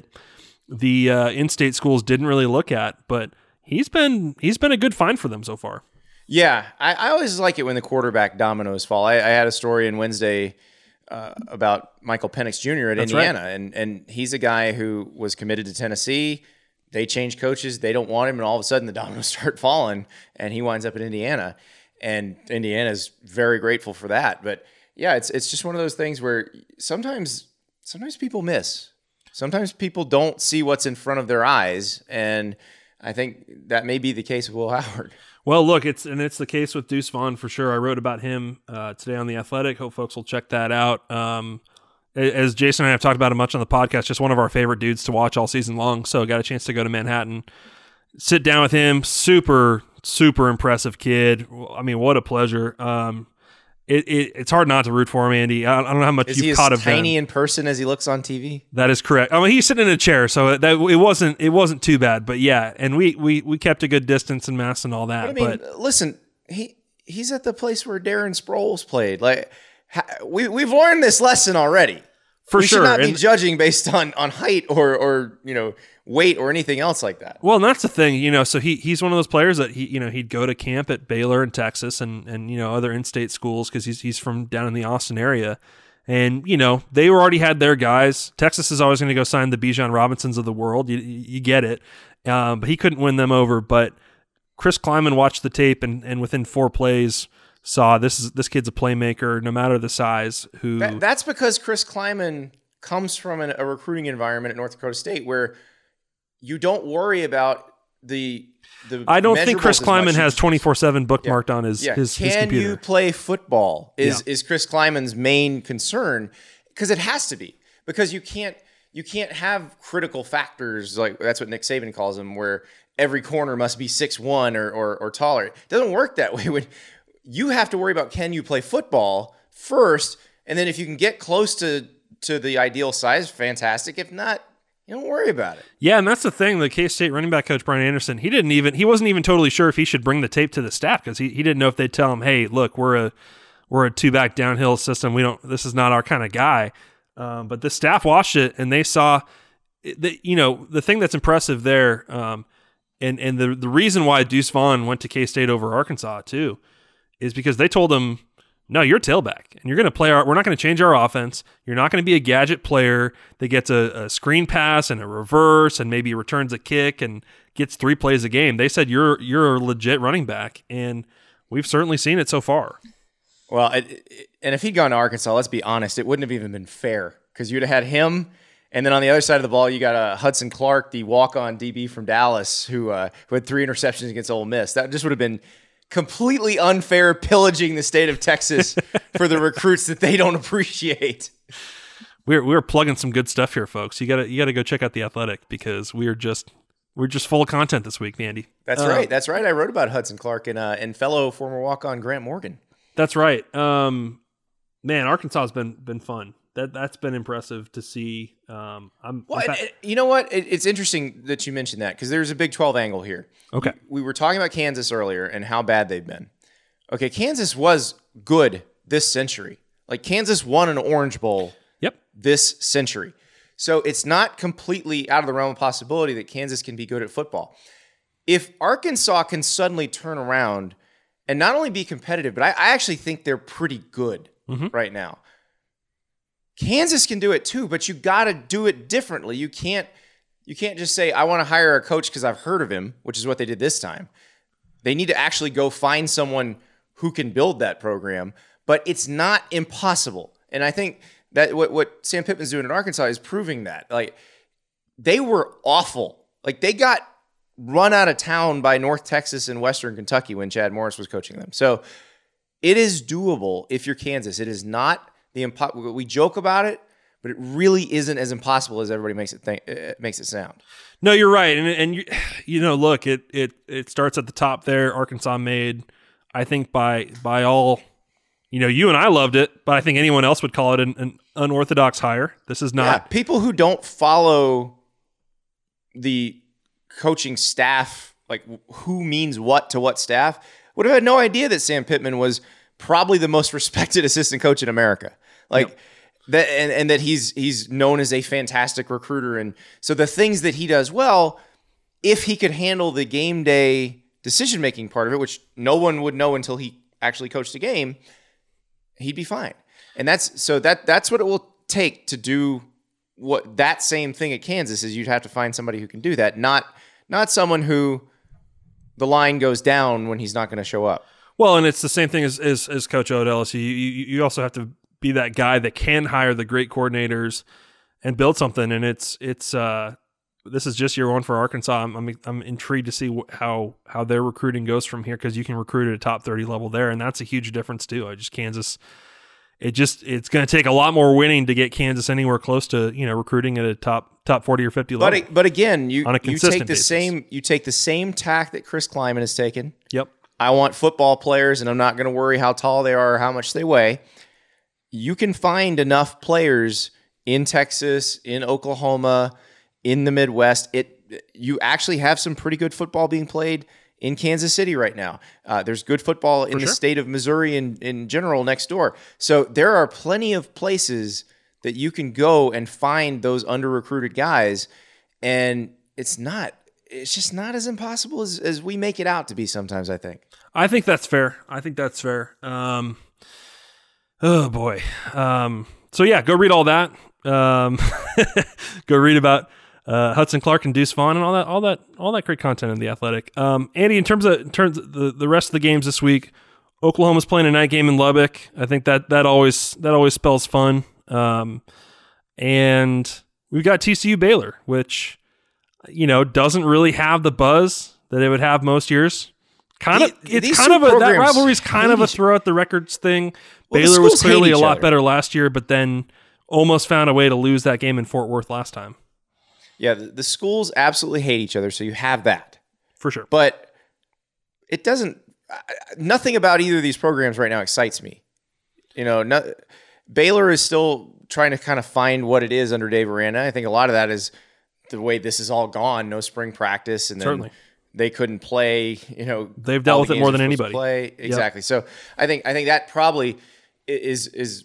the uh, in-state schools didn't really look at, but he's been he's been a good find for them so far. Yeah, I, I always like it when the quarterback dominoes fall. I, I had a story in Wednesday uh, about Michael Penix Junior at That's Indiana, right. and and he's a guy who was committed to Tennessee. They changed coaches, they don't want him, and all of a sudden the dominoes start falling, and he winds up at Indiana. And Indiana's very grateful for that. But yeah, it's it's just one of those things where sometimes sometimes people miss. Sometimes people don't see what's in front of their eyes, and I think that may be the case with Will Howard. Well, look, it's and it's the case with Deuce Vaughn for sure. I wrote about him uh, today on The Athletic. Hope folks will check that out. Um, as Jason and I have talked about him much on the podcast, just one of our favorite dudes to watch all season long. So got a chance to go to Manhattan, sit down with him. Super, super impressive kid. I mean, what a pleasure. Um, it, it it's hard not to root for him, Andy. I, I don't know how much Is you've he as caught of tiny him. in person as he looks on T V? That is correct. I mean, he's sitting in a chair, so that it wasn't it wasn't too bad. But yeah, and we we we kept a good distance and mask and all that. But I mean, but listen, he he's at the place where Darren Sproles played. Like ha, we we've learned this lesson already. for we sure, should not be and- judging based on on height or or you know weight or anything else like that. Well, and that's the thing, you know, so he he's one of those players that he, you know, he'd go to camp at Baylor in Texas and, and you know, other in-state schools because he's he's from down in the Austin area. And, you know, they already had their guys. Texas is always going to go sign the Bijan Robinsons of the world. You, you get it. Um, but he couldn't win them over. But Chris Kleiman watched the tape and, and within four plays saw this is this kid's a playmaker, no matter the size. Who That, that's because Chris Kleiman comes from an, a recruiting environment at North Dakota State where you don't worry about the the. I don't think measurables Chris as Kleiman much. has You- twenty-four seven bookmarked on his Yeah. his, Can his computer. you play football? Is Yeah. is Chris Kleiman's main concern? Because it has to be. Because you can't you can't have critical factors like that's what Nick Saban calls them, where every corner must be six one or, or or taller. It doesn't work that way. When you have to worry about can you play football first, and then if you can get close to to the ideal size, fantastic. If not, you don't worry about it. Yeah, and that's the thing. The K-State running back coach Brian Anderson, he didn't even he wasn't even totally sure if he should bring the tape to the staff because he, he didn't know if they'd tell him, hey, look, we're a we're a two back downhill system. We don't. This is not our kind of guy. Um, but the staff watched it and they saw that, you know, the thing that's impressive there, um, and and the the reason why Deuce Vaughn went to K-State over Arkansas too, is because they told him, no, you're tailback, and you're going to play our. We're not going to change our offense. You're not going to be a gadget player that gets a, a screen pass and a reverse, and maybe returns a kick and gets three plays a game. They said you're you're a legit running back, and we've certainly seen it so far. Well, it, it, and if he'd gone to Arkansas, let's be honest, it wouldn't have even been fair because you'd have had him, and then on the other side of the ball, you got uh, Hudson Clark, the walk-on D B from Dallas, who uh, who had three interceptions against Ole Miss. That just would have been completely unfair, pillaging the state of Texas for the recruits that they don't appreciate. We're we're plugging some good stuff here, folks. You gotta you gotta go check out The Athletic because we're just we're just full of content this week, Andy. That's Uh, right. That's right. I wrote about Hudson Clark and uh, and fellow former walk-on Grant Morgan. That's right. Um, man, Arkansas has been been fun. That that's been impressive to see. Um, I'm Well, in fact- and- and you know what? It, it's interesting that you mentioned that because there's a Big twelve angle here. Okay. We, we were talking about Kansas earlier and how bad they've been. Okay, Kansas was good this century. Like Kansas won an Orange Bowl Yep. this century. So it's not completely out of the realm of possibility that Kansas can be good at football. If Arkansas can suddenly turn around and not only be competitive, but I, I actually think they're pretty good Mhm. right now. Kansas can do it too, but you got to do it differently. You can't you can't just say I want to hire a coach because I've heard of him, which is what they did this time. They need to actually go find someone who can build that program, but it's not impossible. And I think that what, what Sam Pittman's doing in Arkansas is proving that. Like they were awful. Like they got run out of town by North Texas and Western Kentucky when Chad Morris was coaching them. So it is doable if you're Kansas. It is not the impo- we joke about it, but it really isn't as impossible as everybody makes it think, uh, makes it sound. No, you're right, and and you, you know, look, it it it starts at the top there. Arkansas made, I think by by all, you know, you and I loved it, but I think anyone else would call it an, an unorthodox hire. This is Yeah, not people who don't follow the coaching staff, like who means what to what staff, would have had no idea that Sam Pittman was probably the most respected assistant coach in America. Like Yep. that, and, and that he's he's known as a fantastic recruiter. And so the things that he does well, if he could handle the game day decision making part of it, which no one would know until he actually coached the game, he'd be fine. And that's so that that's what it will take to do what that same thing at Kansas is. You'd have to find somebody who can do that, not not someone who the line goes down when he's not going to show up. well, and it's the same thing as as, as Coach O at L S U. You, you you also have to be that guy that can hire the great coordinators and build something. And it's it's uh, this is just year one for Arkansas. I'm I'm, I'm intrigued to see wh- how how their recruiting goes from here because you can recruit at a top thirty level there, and that's a huge difference too. I just Kansas. It just it's going to take a lot more winning to get Kansas anywhere close to you know recruiting at a top top forty or fifty level. But but again, you On a you consistent take the basis. same you take the same tack that Chris Kleiman has taken. Yep. I want football players, and I'm not going to worry how tall they are or how much they weigh. You can find enough players in Texas, in Oklahoma, in the Midwest. It you actually have some pretty good football being played in Kansas City right now. Uh, there's good football in the sure. state of Missouri in, in general next door. So there are plenty of places that you can go and find those under-recruited guys. And it's not, it's just not as impossible as, as we make it out to be sometimes, I think. I think that's fair. I think that's fair. Um, oh boy. Um, so yeah, go read all that. Um, go read about uh, Hudson Clark and Deuce Vaughn and all that, all that, all that great content in The Athletic. Um, Andy, in terms of in terms of the, the rest of the games this week, Oklahoma's playing a night game in Lubbock. I think that that always that always spells fun. Um, and we've got T C U Baylor, which you know, doesn't really have the buzz that it would have most years. Kind of, The- it's these kind two of a, that programs rivalry is kind of a hate each- throw out the records thing. Well, the Baylor was schools hate clearly a each lot other. better last year, but then almost found a way to lose that game in Fort Worth last time. Yeah, the, the schools absolutely hate each other, so you have that. For sure. But it doesn't. I- Nothing about either of these programs right now excites me. You know, no, Baylor is still trying to kind of find what it is under Dave Aranda. I think a lot of that is the way this is all gone. No spring practice, and then Certainly. they couldn't play. You know, They've dealt all with the it games more they're than supposed to anybody. Play exactly. So I think I think that probably i- is is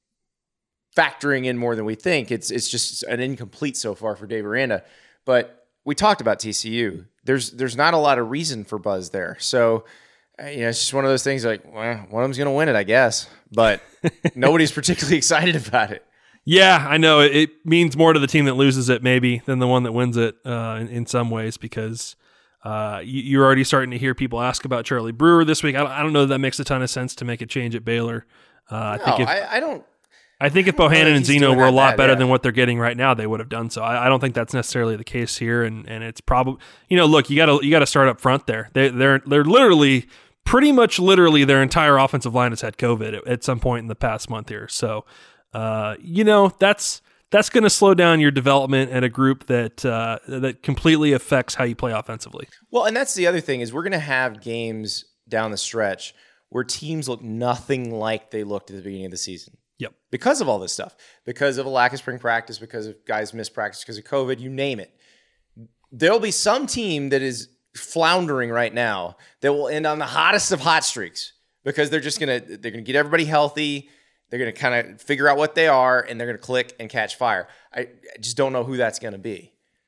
factoring in more than we think. It's it's just an incomplete so far for Dave Aranda. But we talked about T C U. There's there's not a lot of reason for buzz there. So uh, you know, it's just one of those things. Like, well, one of them's going to win it, I guess. But nobody's particularly excited about it. Yeah, I know. It, it means more to the team that loses it, maybe, than the one that wins it uh, in, in some ways, because uh, you, you're already starting to hear people ask about Charlie Brewer this week. I don't, I don't know that, that makes a ton of sense to make a change at Baylor. Uh, I No, think if, I, I don't. I think if I don't know Bohannon that and he's Zeno doing were a that lot bad, better yeah. than what they're getting right now, they would have done so. I, I don't think that's necessarily the case here, and and it's probably, you know, look, you got to you got to start up front there. They they're they're literally pretty much literally their entire offensive line has had COVID at, at some point in the past month here. So, uh, you know, that's that's going to slow down your development at a group that uh, that completely affects how you play offensively. Well, and that's the other thing is we're going to have games down the stretch where teams look nothing like they looked at the beginning of the season. Yep. Because of all this stuff, because of a lack of spring practice, because of guys missed practice, because of COVID, you name it. There'll be some team that is floundering right now that will end on the hottest of hot streaks because they're just gonna they're gonna get everybody healthy. They're gonna kind of figure out what they are, and they're gonna click and catch fire. I, I just don't know who that's gonna be.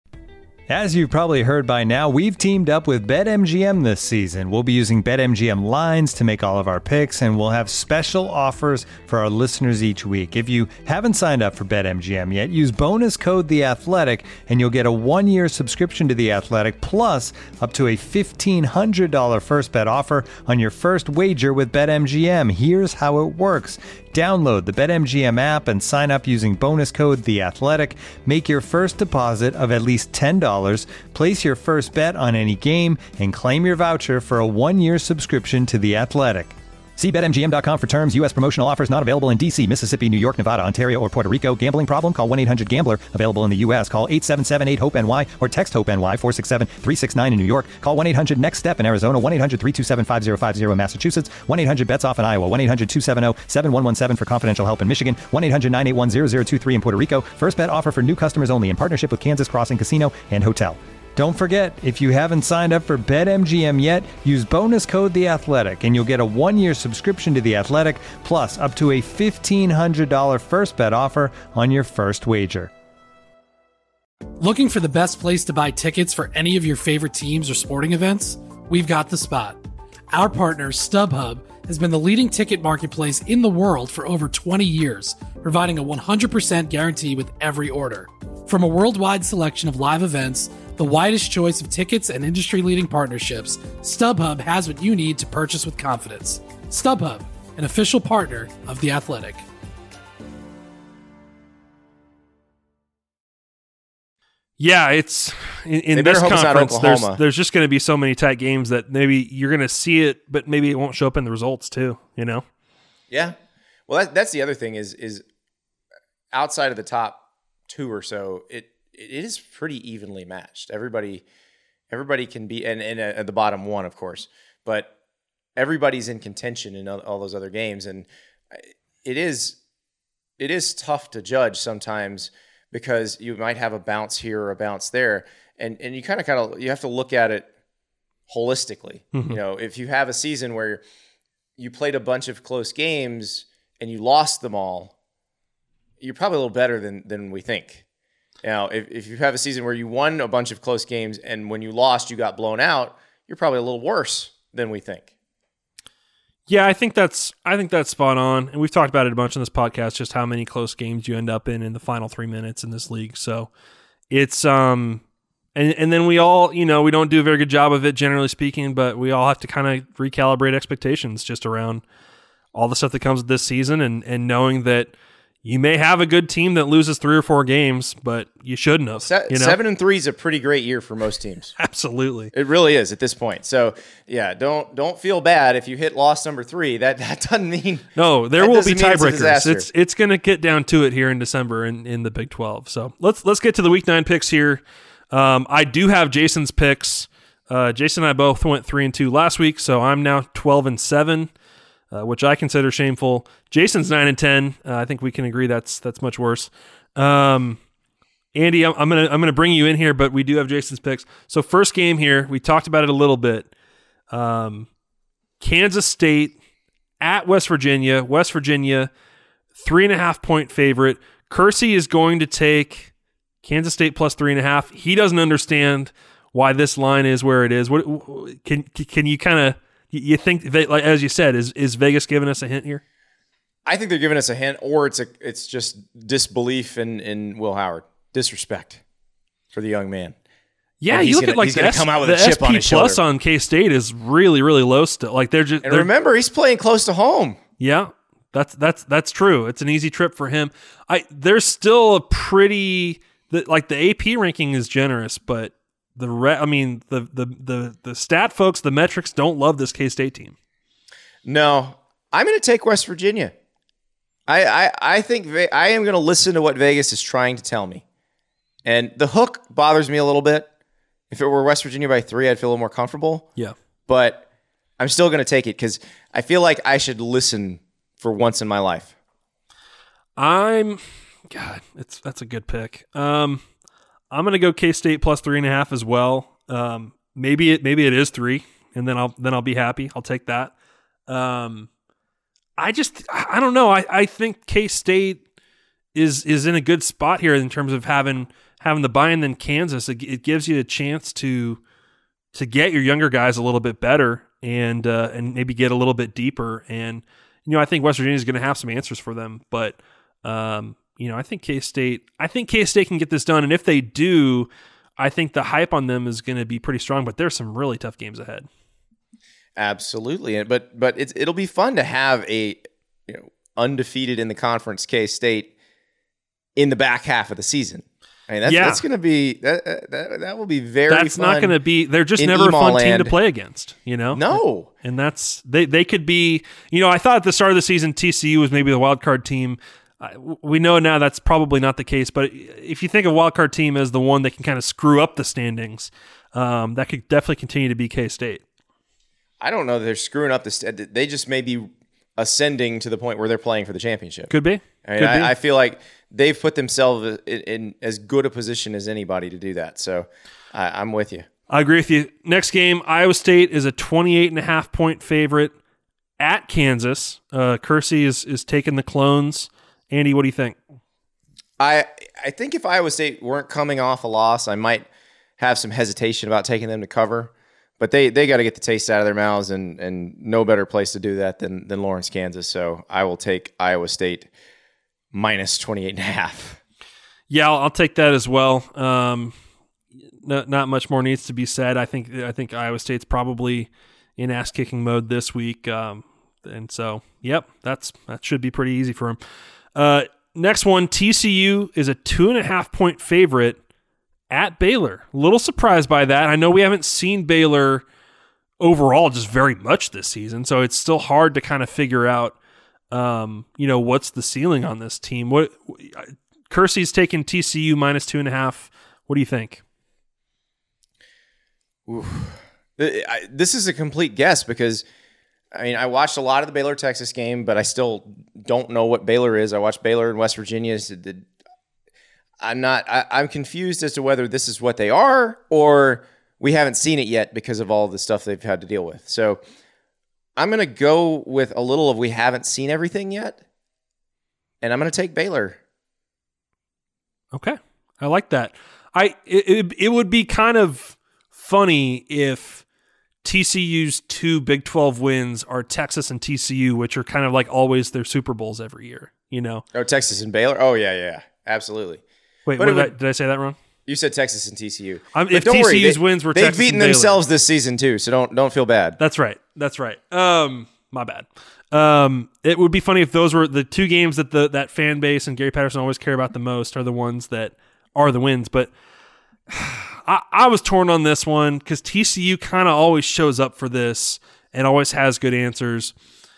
As you've probably heard by now, we've teamed up with BetMGM this season. We'll be using BetMGM lines to make all of our picks, and we'll have special offers for our listeners each week. If you haven't signed up for BetMGM yet, use bonus code The Athletic, and you'll get a one-year subscription to The Athletic, plus up to a fifteen hundred dollars first bet offer on your first wager with BetMGM. Here's how it works. Download the BetMGM app and sign up using bonus code The Athletic. Make your first deposit of at least ten dollars. Place your first bet on any game and claim your voucher for a one-year subscription to The Athletic. See Bet M G M dot com for terms. U S promotional offers not available in D C, Mississippi, New York, Nevada, Ontario, or Puerto Rico. Gambling problem? Call one eight hundred gambler. Available in the U S. Call eight seven seven eight hope N Y or text HOPE-NY four six seven three six nine in New York. Call one eight hundred next step in Arizona. one eight hundred three two seven five zero five zero in Massachusetts. one eight hundred bets off in Iowa. one eight hundred two seven zero seven one one seven for confidential help in Michigan. one eight hundred nine eight one zero zero two three in Puerto Rico. First bet offer for new customers only in partnership with Kansas Crossing Casino and Hotel. Don't forget, if you haven't signed up for BetMGM yet, use bonus code The Athletic, and you'll get a one-year subscription to The Athletic, plus up to a fifteen hundred dollars first bet offer on your first wager. Looking for the best place to buy tickets for any of your favorite teams or sporting events? We've got the spot. Our partner, StubHub, has been the leading ticket marketplace in the world for over twenty years, providing a one hundred percent guarantee with every order. From a worldwide selection of live events, the widest choice of tickets and industry-leading partnerships, StubHub has what you need to purchase with confidence. StubHub, an official partner of The Athletic. Yeah, it's in, in They better this hope it's not conference. There's Oklahoma. there's just going to be so many tight games that maybe you're going to see it, but maybe it won't show up in the results too. You know? Yeah. Well, that, that's the other thing is is outside of the top two or so, it it is pretty evenly matched. Everybody everybody can be, and, and at the bottom one, of course, but everybody's in contention in all, all those other games, and it is it is tough to judge sometimes because you might have a bounce here or a bounce there, and and you kind of kind of you have to look at it holistically. Mm-hmm. You know, if you have a season where you played a bunch of close games and you lost them all, you're probably a little better than than we think. You know, if, if you have a season where you won a bunch of close games and when you lost, you got blown out, you're probably a little worse than we think. Yeah, I think that's I think that's spot on, and we've talked about it a bunch on this podcast. Just how many close games you end up in in the final three minutes in this league. So it's um, and and then we all you know we don't do a very good job of it generally speaking, but we all have to kind of recalibrate expectations just around all the stuff that comes with this season, and and knowing that you may have a good team that loses three or four games, but you shouldn't have. Se- you know? Seven and three is a pretty great year for most teams. Absolutely, it really is at this point. So yeah, don't don't feel bad if you hit loss number three. That that doesn't mean no. There will be tiebreakers. It's it's, it's going to get down to it here in December in, in the Big twelve. So let's let's get to the Week Nine picks here. Um, I do have Jason's picks. Uh, Jason and I both went three and two last week, so I'm now twelve and seven. Uh, which I consider shameful. Jason's nine and ten. Uh, I think we can agree that's that's much worse. Um, Andy, I'm, I'm gonna I'm gonna bring you in here, but we do have Jason's picks. So first game here, we talked about it a little bit. Um, Kansas State at West Virginia. West Virginia, three and a half point favorite. Kersey is going to take Kansas State plus three and a half. He doesn't understand why this line is where it is. What can can you kind of You think, like as you said, is is Vegas giving us a hint here? I think they're giving us a hint, or it's a it's just disbelief in, in Will Howard, disrespect for the young man. Yeah, and you look gonna, at like he's the, gonna S, come out with the a chip S P on his plus shoulder. on K-State is really really low still. Like they're just and they're, remember he's playing close to home. Yeah, that's that's that's true. It's an easy trip for him. I there's still a pretty the, like the A P ranking is generous, but the re, I mean the the the the stat folks, the metrics don't love this K-State team. No, I'm going to take West Virginia. I I, I think Ve- I am going to listen to what Vegas is trying to tell me. And the hook bothers me a little bit. If it were West Virginia by three, I'd feel a little more comfortable. Yeah. But I'm still going to take it because I feel like I should listen for once in my life. I'm, God, it's that's a good pick. Um, I'm going to go K-State plus three and a half as well. Um, maybe it maybe it is three, and then I'll then I'll be happy. I'll take that. Um, I just, I don't know. I, I think K-State is, is in a good spot here in terms of having, having the buy-in than Kansas. It, it gives you a chance to, to get your younger guys a little bit better and, uh, and maybe get a little bit deeper. And, you know, I think West Virginia is going to have some answers for them, but, um, you know, I think K-State, I think K-State can get this done. And if they do, I think the hype on them is going to be pretty strong, but there's some really tough games ahead. Absolutely, but but it's it'll be fun to have a you know undefeated in the conference K-State in the back half of the season. I mean, that's, yeah. that's going to be that, that that will be very. That's fun not going to be. They're just in never a fun Email team land. to play against. You know, No, and that's they. They could be. You know, I thought at the start of the season T C U was maybe the wild card team. Uh, we know now that's probably not the case. But if you think of wild card team as the one that can kind of screw up the standings, um, that could definitely continue to be K-State. I don't know that they're screwing up the. St- they just may be ascending to the point where they're playing for the championship. Could be. I mean, Could I, be. I feel like they've put themselves in, in as good a position as anybody to do that. So I, I'm with you. I agree with you. Next game, Iowa State is a twenty-eight and a half point favorite at Kansas. Uh, Kersey is is taking the Clones. Andy, what do you think? I I think if Iowa State weren't coming off a loss, I might have some hesitation about taking them to cover. But they, they got to get the taste out of their mouths, and, and no better place to do that than, than Lawrence, Kansas. So I will take Iowa State minus twenty-eight and a half. Yeah, I'll, I'll take that as well. Um, not, not much more needs to be said. I think I think Iowa State's probably in ass-kicking mode this week. Um, and so, yep, that's that should be pretty easy for them. Uh, next one, T C U is a two and a half point favorite at Baylor. A little surprised by that. I know we haven't seen Baylor overall just very much this season, so it's still hard to kind of figure out, um, you know, what's the ceiling on this team. What Kersey's taking T C U minus two and a half. What do you think? Oof. I, this is a complete guess because, I mean, I watched a lot of the Baylor-Texas game, but I still don't know what Baylor is. I watched Baylor and West Virginia. I'm not. I, I'm confused as to whether this is what they are or we haven't seen it yet because of all the stuff they've had to deal with. So I'm going to go with a little of we haven't seen everything yet, and I'm going to take Baylor. Okay, I like that. I it, it, it would be kind of funny if T C U's two Big twelve wins are Texas and T C U, which are kind of like always their Super Bowls every year. You know? Oh, Texas and Baylor. Oh yeah, yeah, absolutely. Wait, But what it did, I, would- did I say that wrong? You said Texas and T C U. I'm- But if don't worry, T C U's they- wins were they've Texas beaten and Baylor. themselves this season too, so don't don't feel bad. That's right. That's right. Um, my bad. Um, it would be funny if those were the two games that the that fan base and Gary Patterson always care about the most are the ones that are the wins. But I, I was torn on this one because T C U kind of always shows up for this and always has good answers.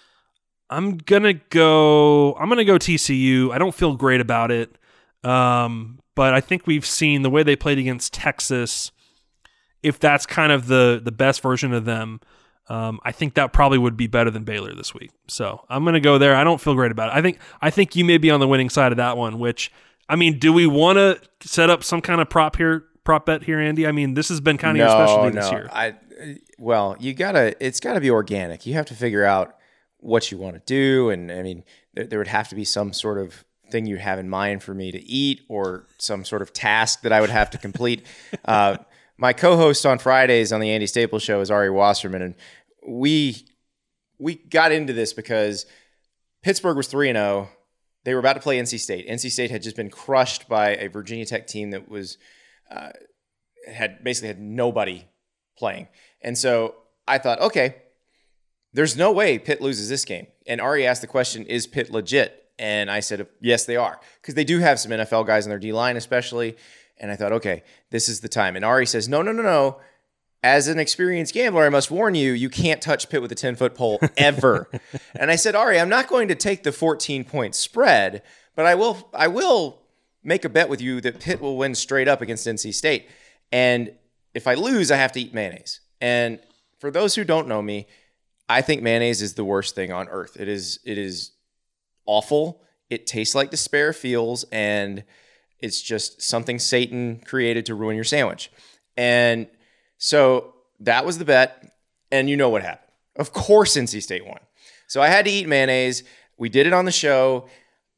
I'm gonna go. I'm gonna go T C U. I don't feel great about it, um, but I think we've seen the way they played against Texas. If that's kind of the the best version of them, um, I think that probably would be better than Baylor this week. So I'm gonna go there. I don't feel great about it. I think I think you may be on the winning side of that one. Which I mean, do we want to set up some kind of prop here, prop bet here, Andy? I mean, this has been kind of no, your specialty no. this year. I well, you gotta. It's gotta be organic. You have to figure out what you want to do. And I mean, there, there would have to be some sort of thing you have in mind for me to eat or some sort of task that I would have to complete. uh, my co-host on Fridays on the Andy Staples Show is Ari Wasserman. And we, we got into this because Pittsburgh was three and oh. They were about to play N C State. N C State had just been crushed by a Virginia Tech team that was, uh, had basically had nobody playing. And so I thought, okay, there's no way Pitt loses this game. And Ari asked the question, is Pitt legit? And I said, yes, they are. Because they do have some N F L guys in their D-line especially. And I thought, okay, this is the time. And Ari says, no, no, no, no. As an experienced gambler, I must warn you, you can't touch Pitt with a ten-foot pole ever. And I said, Ari, I'm not going to take the fourteen-point spread, but I will I will make a bet with you that Pitt will win straight up against N C State. And if I lose, I have to eat mayonnaise. And for those who don't know me, I think mayonnaise is the worst thing on earth. It is it is awful. It tastes like despair feels, and it's just something Satan created to ruin your sandwich. And so that was the bet, and you know what happened. Of course N C State won. So I had to eat mayonnaise. We did it on the show.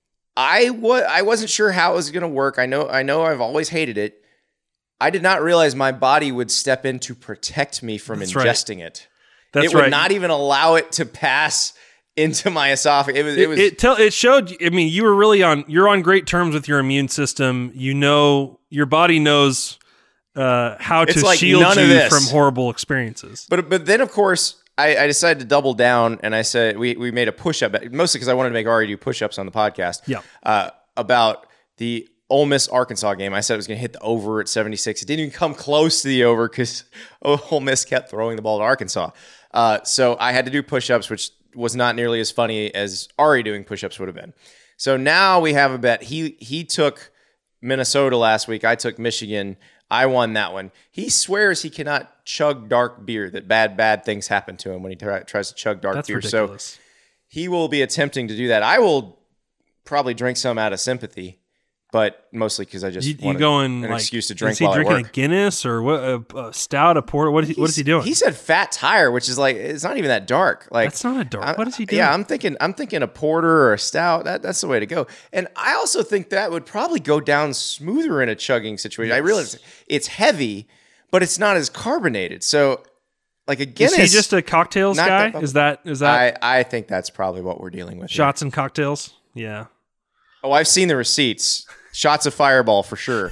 I wa- I wasn't sure how it was going to work. I know I know I've always hated it. I did not realize my body would step in to protect me from That's ingesting right. it. That's it would right. not even allow it to pass into my esophagus. It was. It, It was. it, tell, it showed. I mean, you were really on. You're on great terms with your immune system. You know, your body knows uh, how It's to like shield none of you this. from horrible experiences. But but then of course I, I decided to double down, and I said we we made a push up, mostly because I wanted to make Ari do push ups on the podcast. Yeah. Uh, about the Ole Miss Arkansas game. I said it was going to hit the over at seventy-six. It didn't even come close to the over because Ole Miss kept throwing the ball to Arkansas. Uh, so I had to do push-ups, which was not nearly as funny as Ari doing push-ups would have been. So now we have a bet. He he took Minnesota last week. I took Michigan. I won that one. He swears he cannot chug dark beer, that bad, bad things happen to him when he try, tries to chug dark That's beer. ridiculous. So he will be attempting to do that. I will probably drink some out of sympathy, but mostly because I just You, you want going an like, excuse to drink is he while I drinking work. a Guinness or what? A, a stout, a porter? What is he? What is he doing? He said Fat Tire, which is like it's not even that dark. Like That's not a dark. I- What is he doing? Yeah, I'm thinking I'm thinking a porter or a stout. That that's the way to go. And I also think that would probably go down smoother in a chugging situation. I realize it's heavy, but it's not as carbonated. So like a Guinness. Is he just a cocktails not guy? that- is that is that I, I think that's probably what we're dealing with. here. shots and cocktails? Yeah. Oh, I've seen the receipts. Shots of Fireball for sure.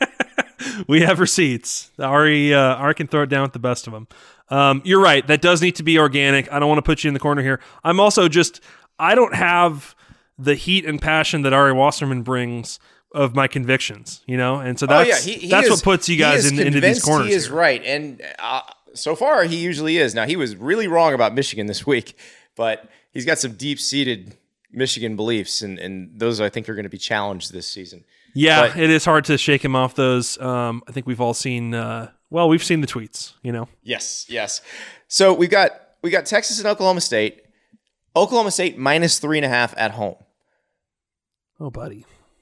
We have receipts. Ari, uh, Ari can throw it down with the best of them. Um, you're right. That does need to be organic. I don't want to put you in the corner here. I'm also just, I don't have the heat and passion that Ari Wasserman brings of my convictions, you know? And so that's, oh, yeah. he, he that's is- what puts you he guys is in, into these convinced corners. He is here. right. And uh, so far, he usually is. Now, he was really wrong about Michigan this week, but he's got some deep-seated Michigan beliefs, and, and those I think are going to be challenged this season. Yeah, But- it is hard to shake him off those. Um, I think we've all seen, uh, well, we've seen the tweets, you know? Yes, yes. So we've got we got Texas and Oklahoma State. Oklahoma State minus three and a half at home. Oh, buddy.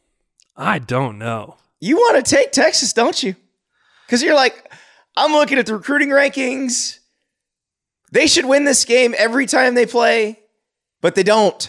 I don't know. You want to take Texas, don't you? Because you're like, I'm looking at the recruiting rankings. They should win this game every time they play, but they don't.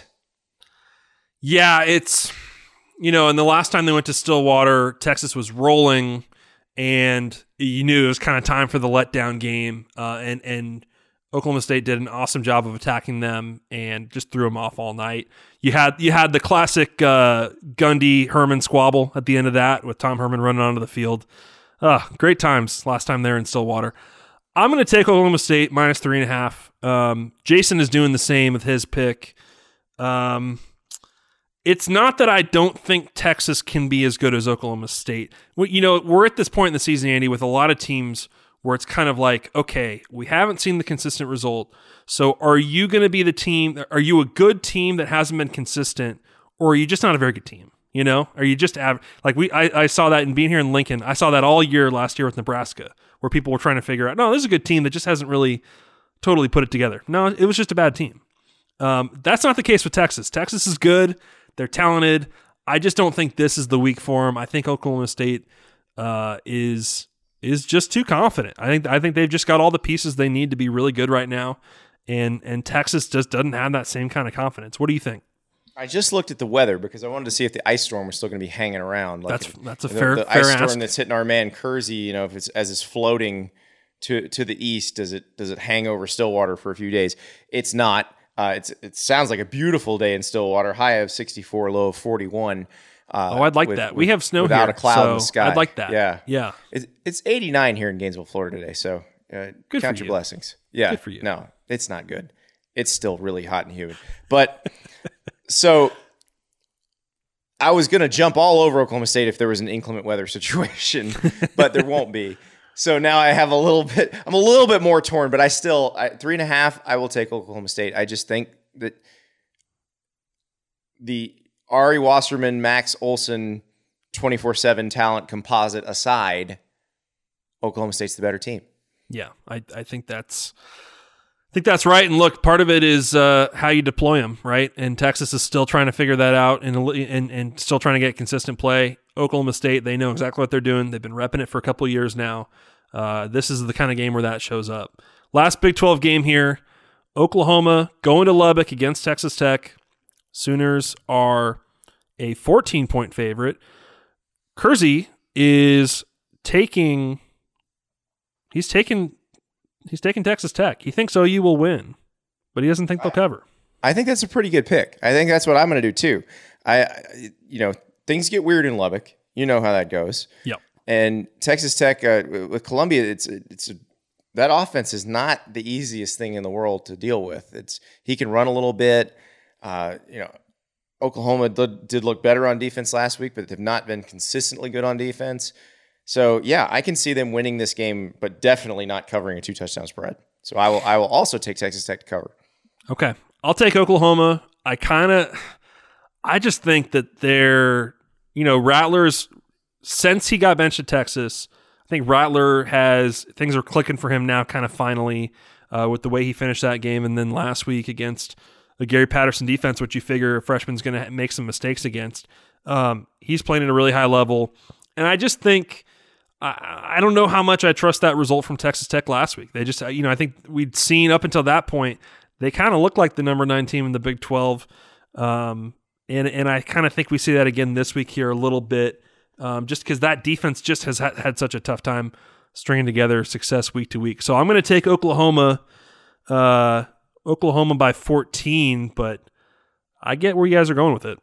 Yeah, it's, you know, and the last time they went to Stillwater, Texas was rolling, and you knew it was kind of time for the letdown game. Uh, and, and Oklahoma State did an awesome job of attacking them and just threw them off all night. You had you had the classic uh, Gundy Herman squabble at the end of that with Tom Herman running onto the field. Uh, great times last time there in Stillwater. I'm going to take Oklahoma State minus three and a half. Um, Jason is doing the same with his pick. Um, it's not that I don't think Texas can be as good as Oklahoma State. We, you know, we're at this point in the season, Andy, with a lot of teams where it's kind of like, okay, we haven't seen the consistent result. So are you going to be the team? Are you a good team that hasn't been consistent, or are you just not a very good team? You know, are you just av- like we? I, I saw that in being here in Lincoln. I saw that all year last year with Nebraska, where people were trying to figure out, no, this is a good team that just hasn't really totally put it together. No, it was just a bad team. Um, that's not the case with Texas. Texas is good. They're talented. I just don't think this is the week for them. I think Oklahoma State uh, is is just too confident. I think I think they've just got all the pieces they need to be really good right now, and and Texas just doesn't have that same kind of confidence. What do you think? I just looked at the weather because I wanted to see if the ice storm was still going to be hanging around. Like that's if, that's a the, fair the fair ice ask. storm that's hitting our man Kersey. You know, if it's as it's floating to to the east, does it does it hang over Stillwater for a few days? It's not. Uh, it's it sounds like a beautiful day in Stillwater. High of sixty-four, low of forty-one. Uh, oh, I'd like with, that. We have snow without here, a cloud so in the sky. I'd like that. Yeah, yeah. It's, it's eighty-nine here in Gainesville, Florida today. So uh, good count for your you. blessings. Yeah, good for you. No, it's not good. It's still really hot and humid. But so I was going to jump all over Oklahoma State if there was an inclement weather situation, but there won't be. So now I have a little bit, I'm a little bit more torn, but I still, I, three and a half, I will take Oklahoma State. I just think that the Ari Wasserman, Max Olson, twenty-four seven talent composite aside, Oklahoma State's the better team. Yeah, I, I think that's I think that's right. And look, part of it is uh, how you deploy them, right? And Texas is still trying to figure that out and, and and still trying to get consistent play. Oklahoma State, they know exactly what they're doing. They've been repping it for a couple of years now. Uh, this is the kind of game where that shows up. Last Big twelve game here, Oklahoma going to Lubbock against Texas Tech. Sooners are a fourteen-point favorite. Kersey is taking he's taking he's taking Texas Tech. He thinks O U will win, but he doesn't think they'll cover. I think that's a pretty good pick. I think that's what I'm going to do too. I, I you know, things get weird in Lubbock. You know how that goes. Yep. And Texas Tech uh, with Columbia, it's it's a, that offense is not the easiest thing in the world to deal with. It's he can run a little bit. Uh, you know, Oklahoma did, did look better on defense last week, but they've not been consistently good on defense. So yeah, I can see them winning this game, but definitely not covering a two touchdown spread. So I will I will also take Texas Tech to cover. Okay, I'll take Oklahoma. I kind of, I just think that they're, you know, Rattler's since he got benched at Texas. I think Rattler has things are clicking for him now, kind of finally uh, with the way he finished that game, and then last week against the Gary Patterson defense, which you figure a freshman's going to make some mistakes against. Um, he's playing at a really high level. And I just think, I, I don't know how much I trust that result from Texas Tech last week. They just, you know, I think we'd seen up until that point, they kind of looked like the number nine team in the Big twelve. Um, and, and I kind of think we see that again this week here a little bit, um, just because that defense just has ha- had such a tough time stringing together success week to week. So I'm going to take Oklahoma, uh, Oklahoma by fourteen, but I get where you guys are going with it.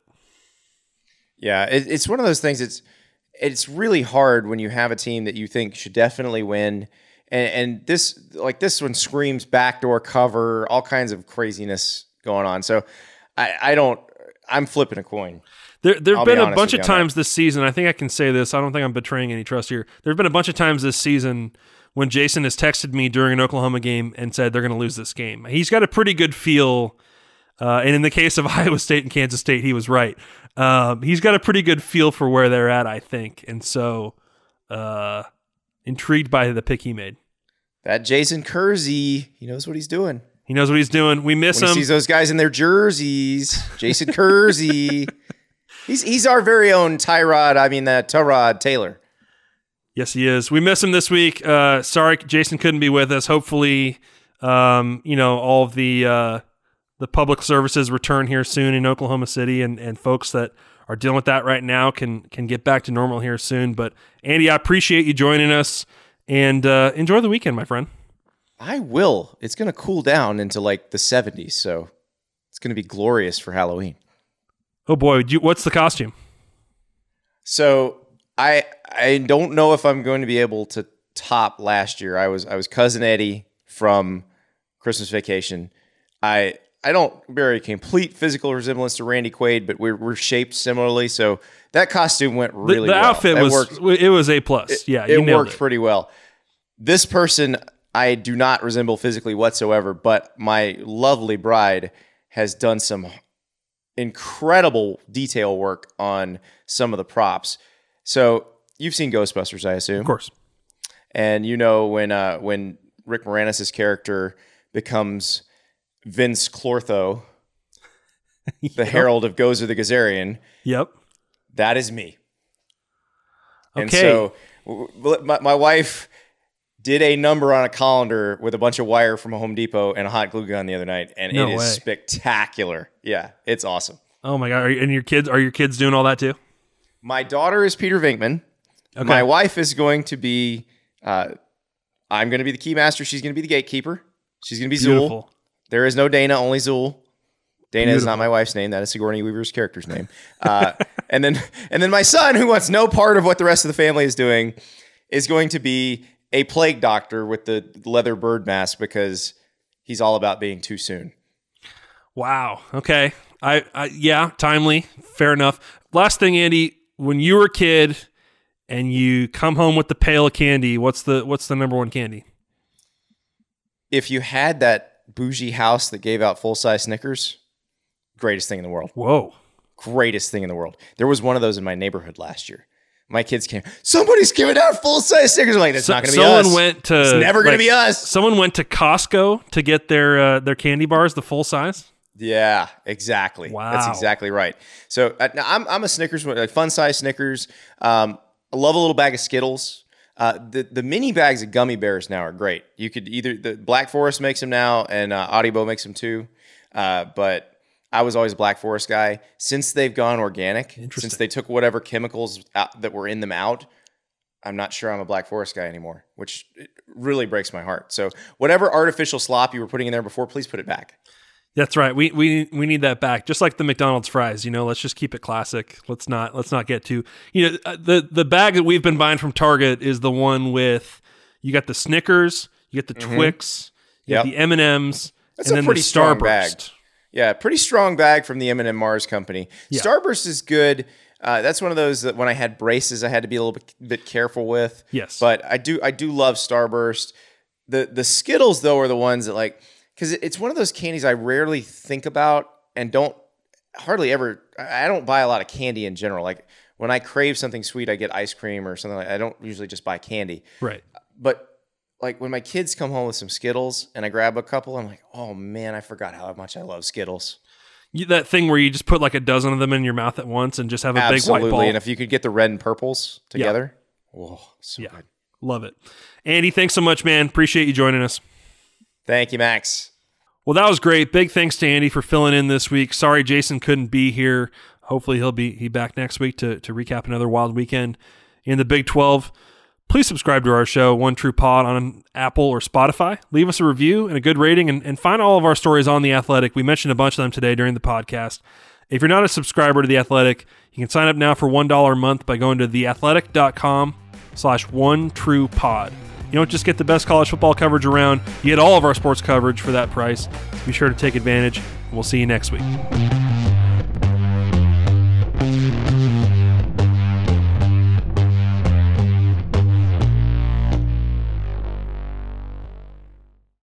Yeah, it, it's one of those things. It's it's really hard when you have a team that you think should definitely win, and, and this like this one screams backdoor cover, all kinds of craziness going on. So I, I don't. I'm flipping a coin. There there have been be a bunch of you times this season. I think I can say this. I don't think I'm betraying any trust here. There have been a bunch of times this season when Jason has texted me during an Oklahoma game and said they're going to lose this game. He's got a pretty good feel, uh, and in the case of Iowa State and Kansas State, he was right. Um, he's got a pretty good feel for where they're at, I think, and so uh, intrigued by the pick he made. That Jason Kersey, he knows what he's doing. He knows what he's doing. We miss when him. He sees those guys in their jerseys. Jason Kersey. He's he's our very own Tyrod. I mean, that Tyrod Taylor. Yes, he is. We miss him this week. Uh, sorry, Jason couldn't be with us. Hopefully, um, you know, all of the uh, the public services return here soon in Oklahoma City, and, and folks that are dealing with that right now can can get back to normal here soon. But Andy, I appreciate you joining us, and uh, enjoy the weekend, my friend. I will. It's going to cool down into like the seventies, so it's going to be glorious for Halloween. Oh boy, do you, what's the costume? So I I don't know if I'm going to be able to top last year. I was I was Cousin Eddie from Christmas Vacation. I I don't bear a complete physical resemblance to Randy Quaid, but we're we're shaped similarly. So that costume went really the, the well. outfit it was worked, it was A plus. it, Yeah, you it nailed worked it. pretty well. This person I do not resemble physically whatsoever, but my lovely bride has done some incredible detail work on some of the props. So you've seen Ghostbusters, I assume, Of course. and you know when uh, when Rick Moranis' character becomes Vince Clortho, the Herald of Gozer the Gazarian. Yep. That is me. And Okay. so w- w- my, my wife did a number on a colander with a bunch of wire from a Home Depot and a hot glue gun the other night, and No it is way. spectacular. Yeah, it's awesome. Oh my god! Are you, and your kids are your kids doing all that too? My daughter is Peter Venkman. Okay. My wife is going to be, uh, I'm going to be the keymaster. She's going to be the gatekeeper. She's going to be Zool. Beautiful. There is no Dana, only Zool. Dana is Beautiful. not my wife's name. That is Sigourney Weaver's character's name. Uh, and then, and then my son, who wants no part of what the rest of the family is doing, is going to be a plague doctor with the leather bird mask because he's all about being too soon. Wow. Okay. I, I yeah, timely. Fair enough. Last thing, Andy, when you were a kid and you come home with the pail of candy, what's the what's the number one candy? If you had that bougie house that gave out full-size Snickers, greatest thing in the world. Whoa. Greatest thing in the world. There was one of those in my neighborhood last year. My kids came, somebody's giving out full-size Snickers. I'm like, that's So- not going to be someone us. went to It's never going like, to be us. Someone went to Costco to get their uh, their candy bars, the full size. Yeah, exactly. Wow. That's exactly right. So uh, now I'm I'm a Snickers, like fun size Snickers. Um, I love a little bag of Skittles. Uh, the the mini bags of gummy bears now are great. You could either the Black Forest makes them now, and uh, Audibo makes them too. Uh, but I was always a Black Forest guy. Since they've gone organic, Interesting. since they took whatever chemicals out, that were in them out, I'm not sure I'm a Black Forest guy anymore, which really breaks my heart. So whatever artificial slop you were putting in there before, please put it back. That's right. We we we need that back. Just like the McDonald's fries, you know, let's just keep it classic. Let's not let's not get too, you know, uh, the the bag that we've been buying from Target is the one with you got the Snickers, you get the Twix, you Yep. got the M and M's, That's and a then pretty the strong Starburst. bag. Yeah, pretty strong bag from the M and M Mars company. Yeah. Starburst is good. Uh, that's one of those that when I had braces, I had to be a little bit, bit careful with. Yes. But I do I do love Starburst. The the Skittles though are the ones that like because it's one of those candies I rarely think about and don't hardly ever. I don't buy a lot of candy in general. Like when I crave something sweet, I get ice cream or something like. I don't usually just buy candy. Right. But like when my kids come home with some Skittles and I grab a couple, I'm like, oh man, I forgot how much I love Skittles. You, that thing where you just put like a dozen of them in your mouth at once and just have a Absolutely. big white ball. And if you could get the red and purples together, oh, so Yeah. good. Love it. Andy, thanks so much, man. Appreciate you joining us. Thank you, Max. Well, that was great. Big thanks to Andy for filling in this week. Sorry Jason couldn't be here. Hopefully he'll be he back next week to, to recap another wild weekend in the Big twelve. Please subscribe to our show, One True Pod, on Apple or Spotify. Leave us a review and a good rating, and, and find all of our stories on The Athletic. We mentioned a bunch of them today during the podcast. If you're not a subscriber to The Athletic, you can sign up now for one dollar a month by going to theathletic.com slash one true pod. You don't just get the best college football coverage around, you get all of our sports coverage for that price. Be sure to take advantage, and we'll see you next week.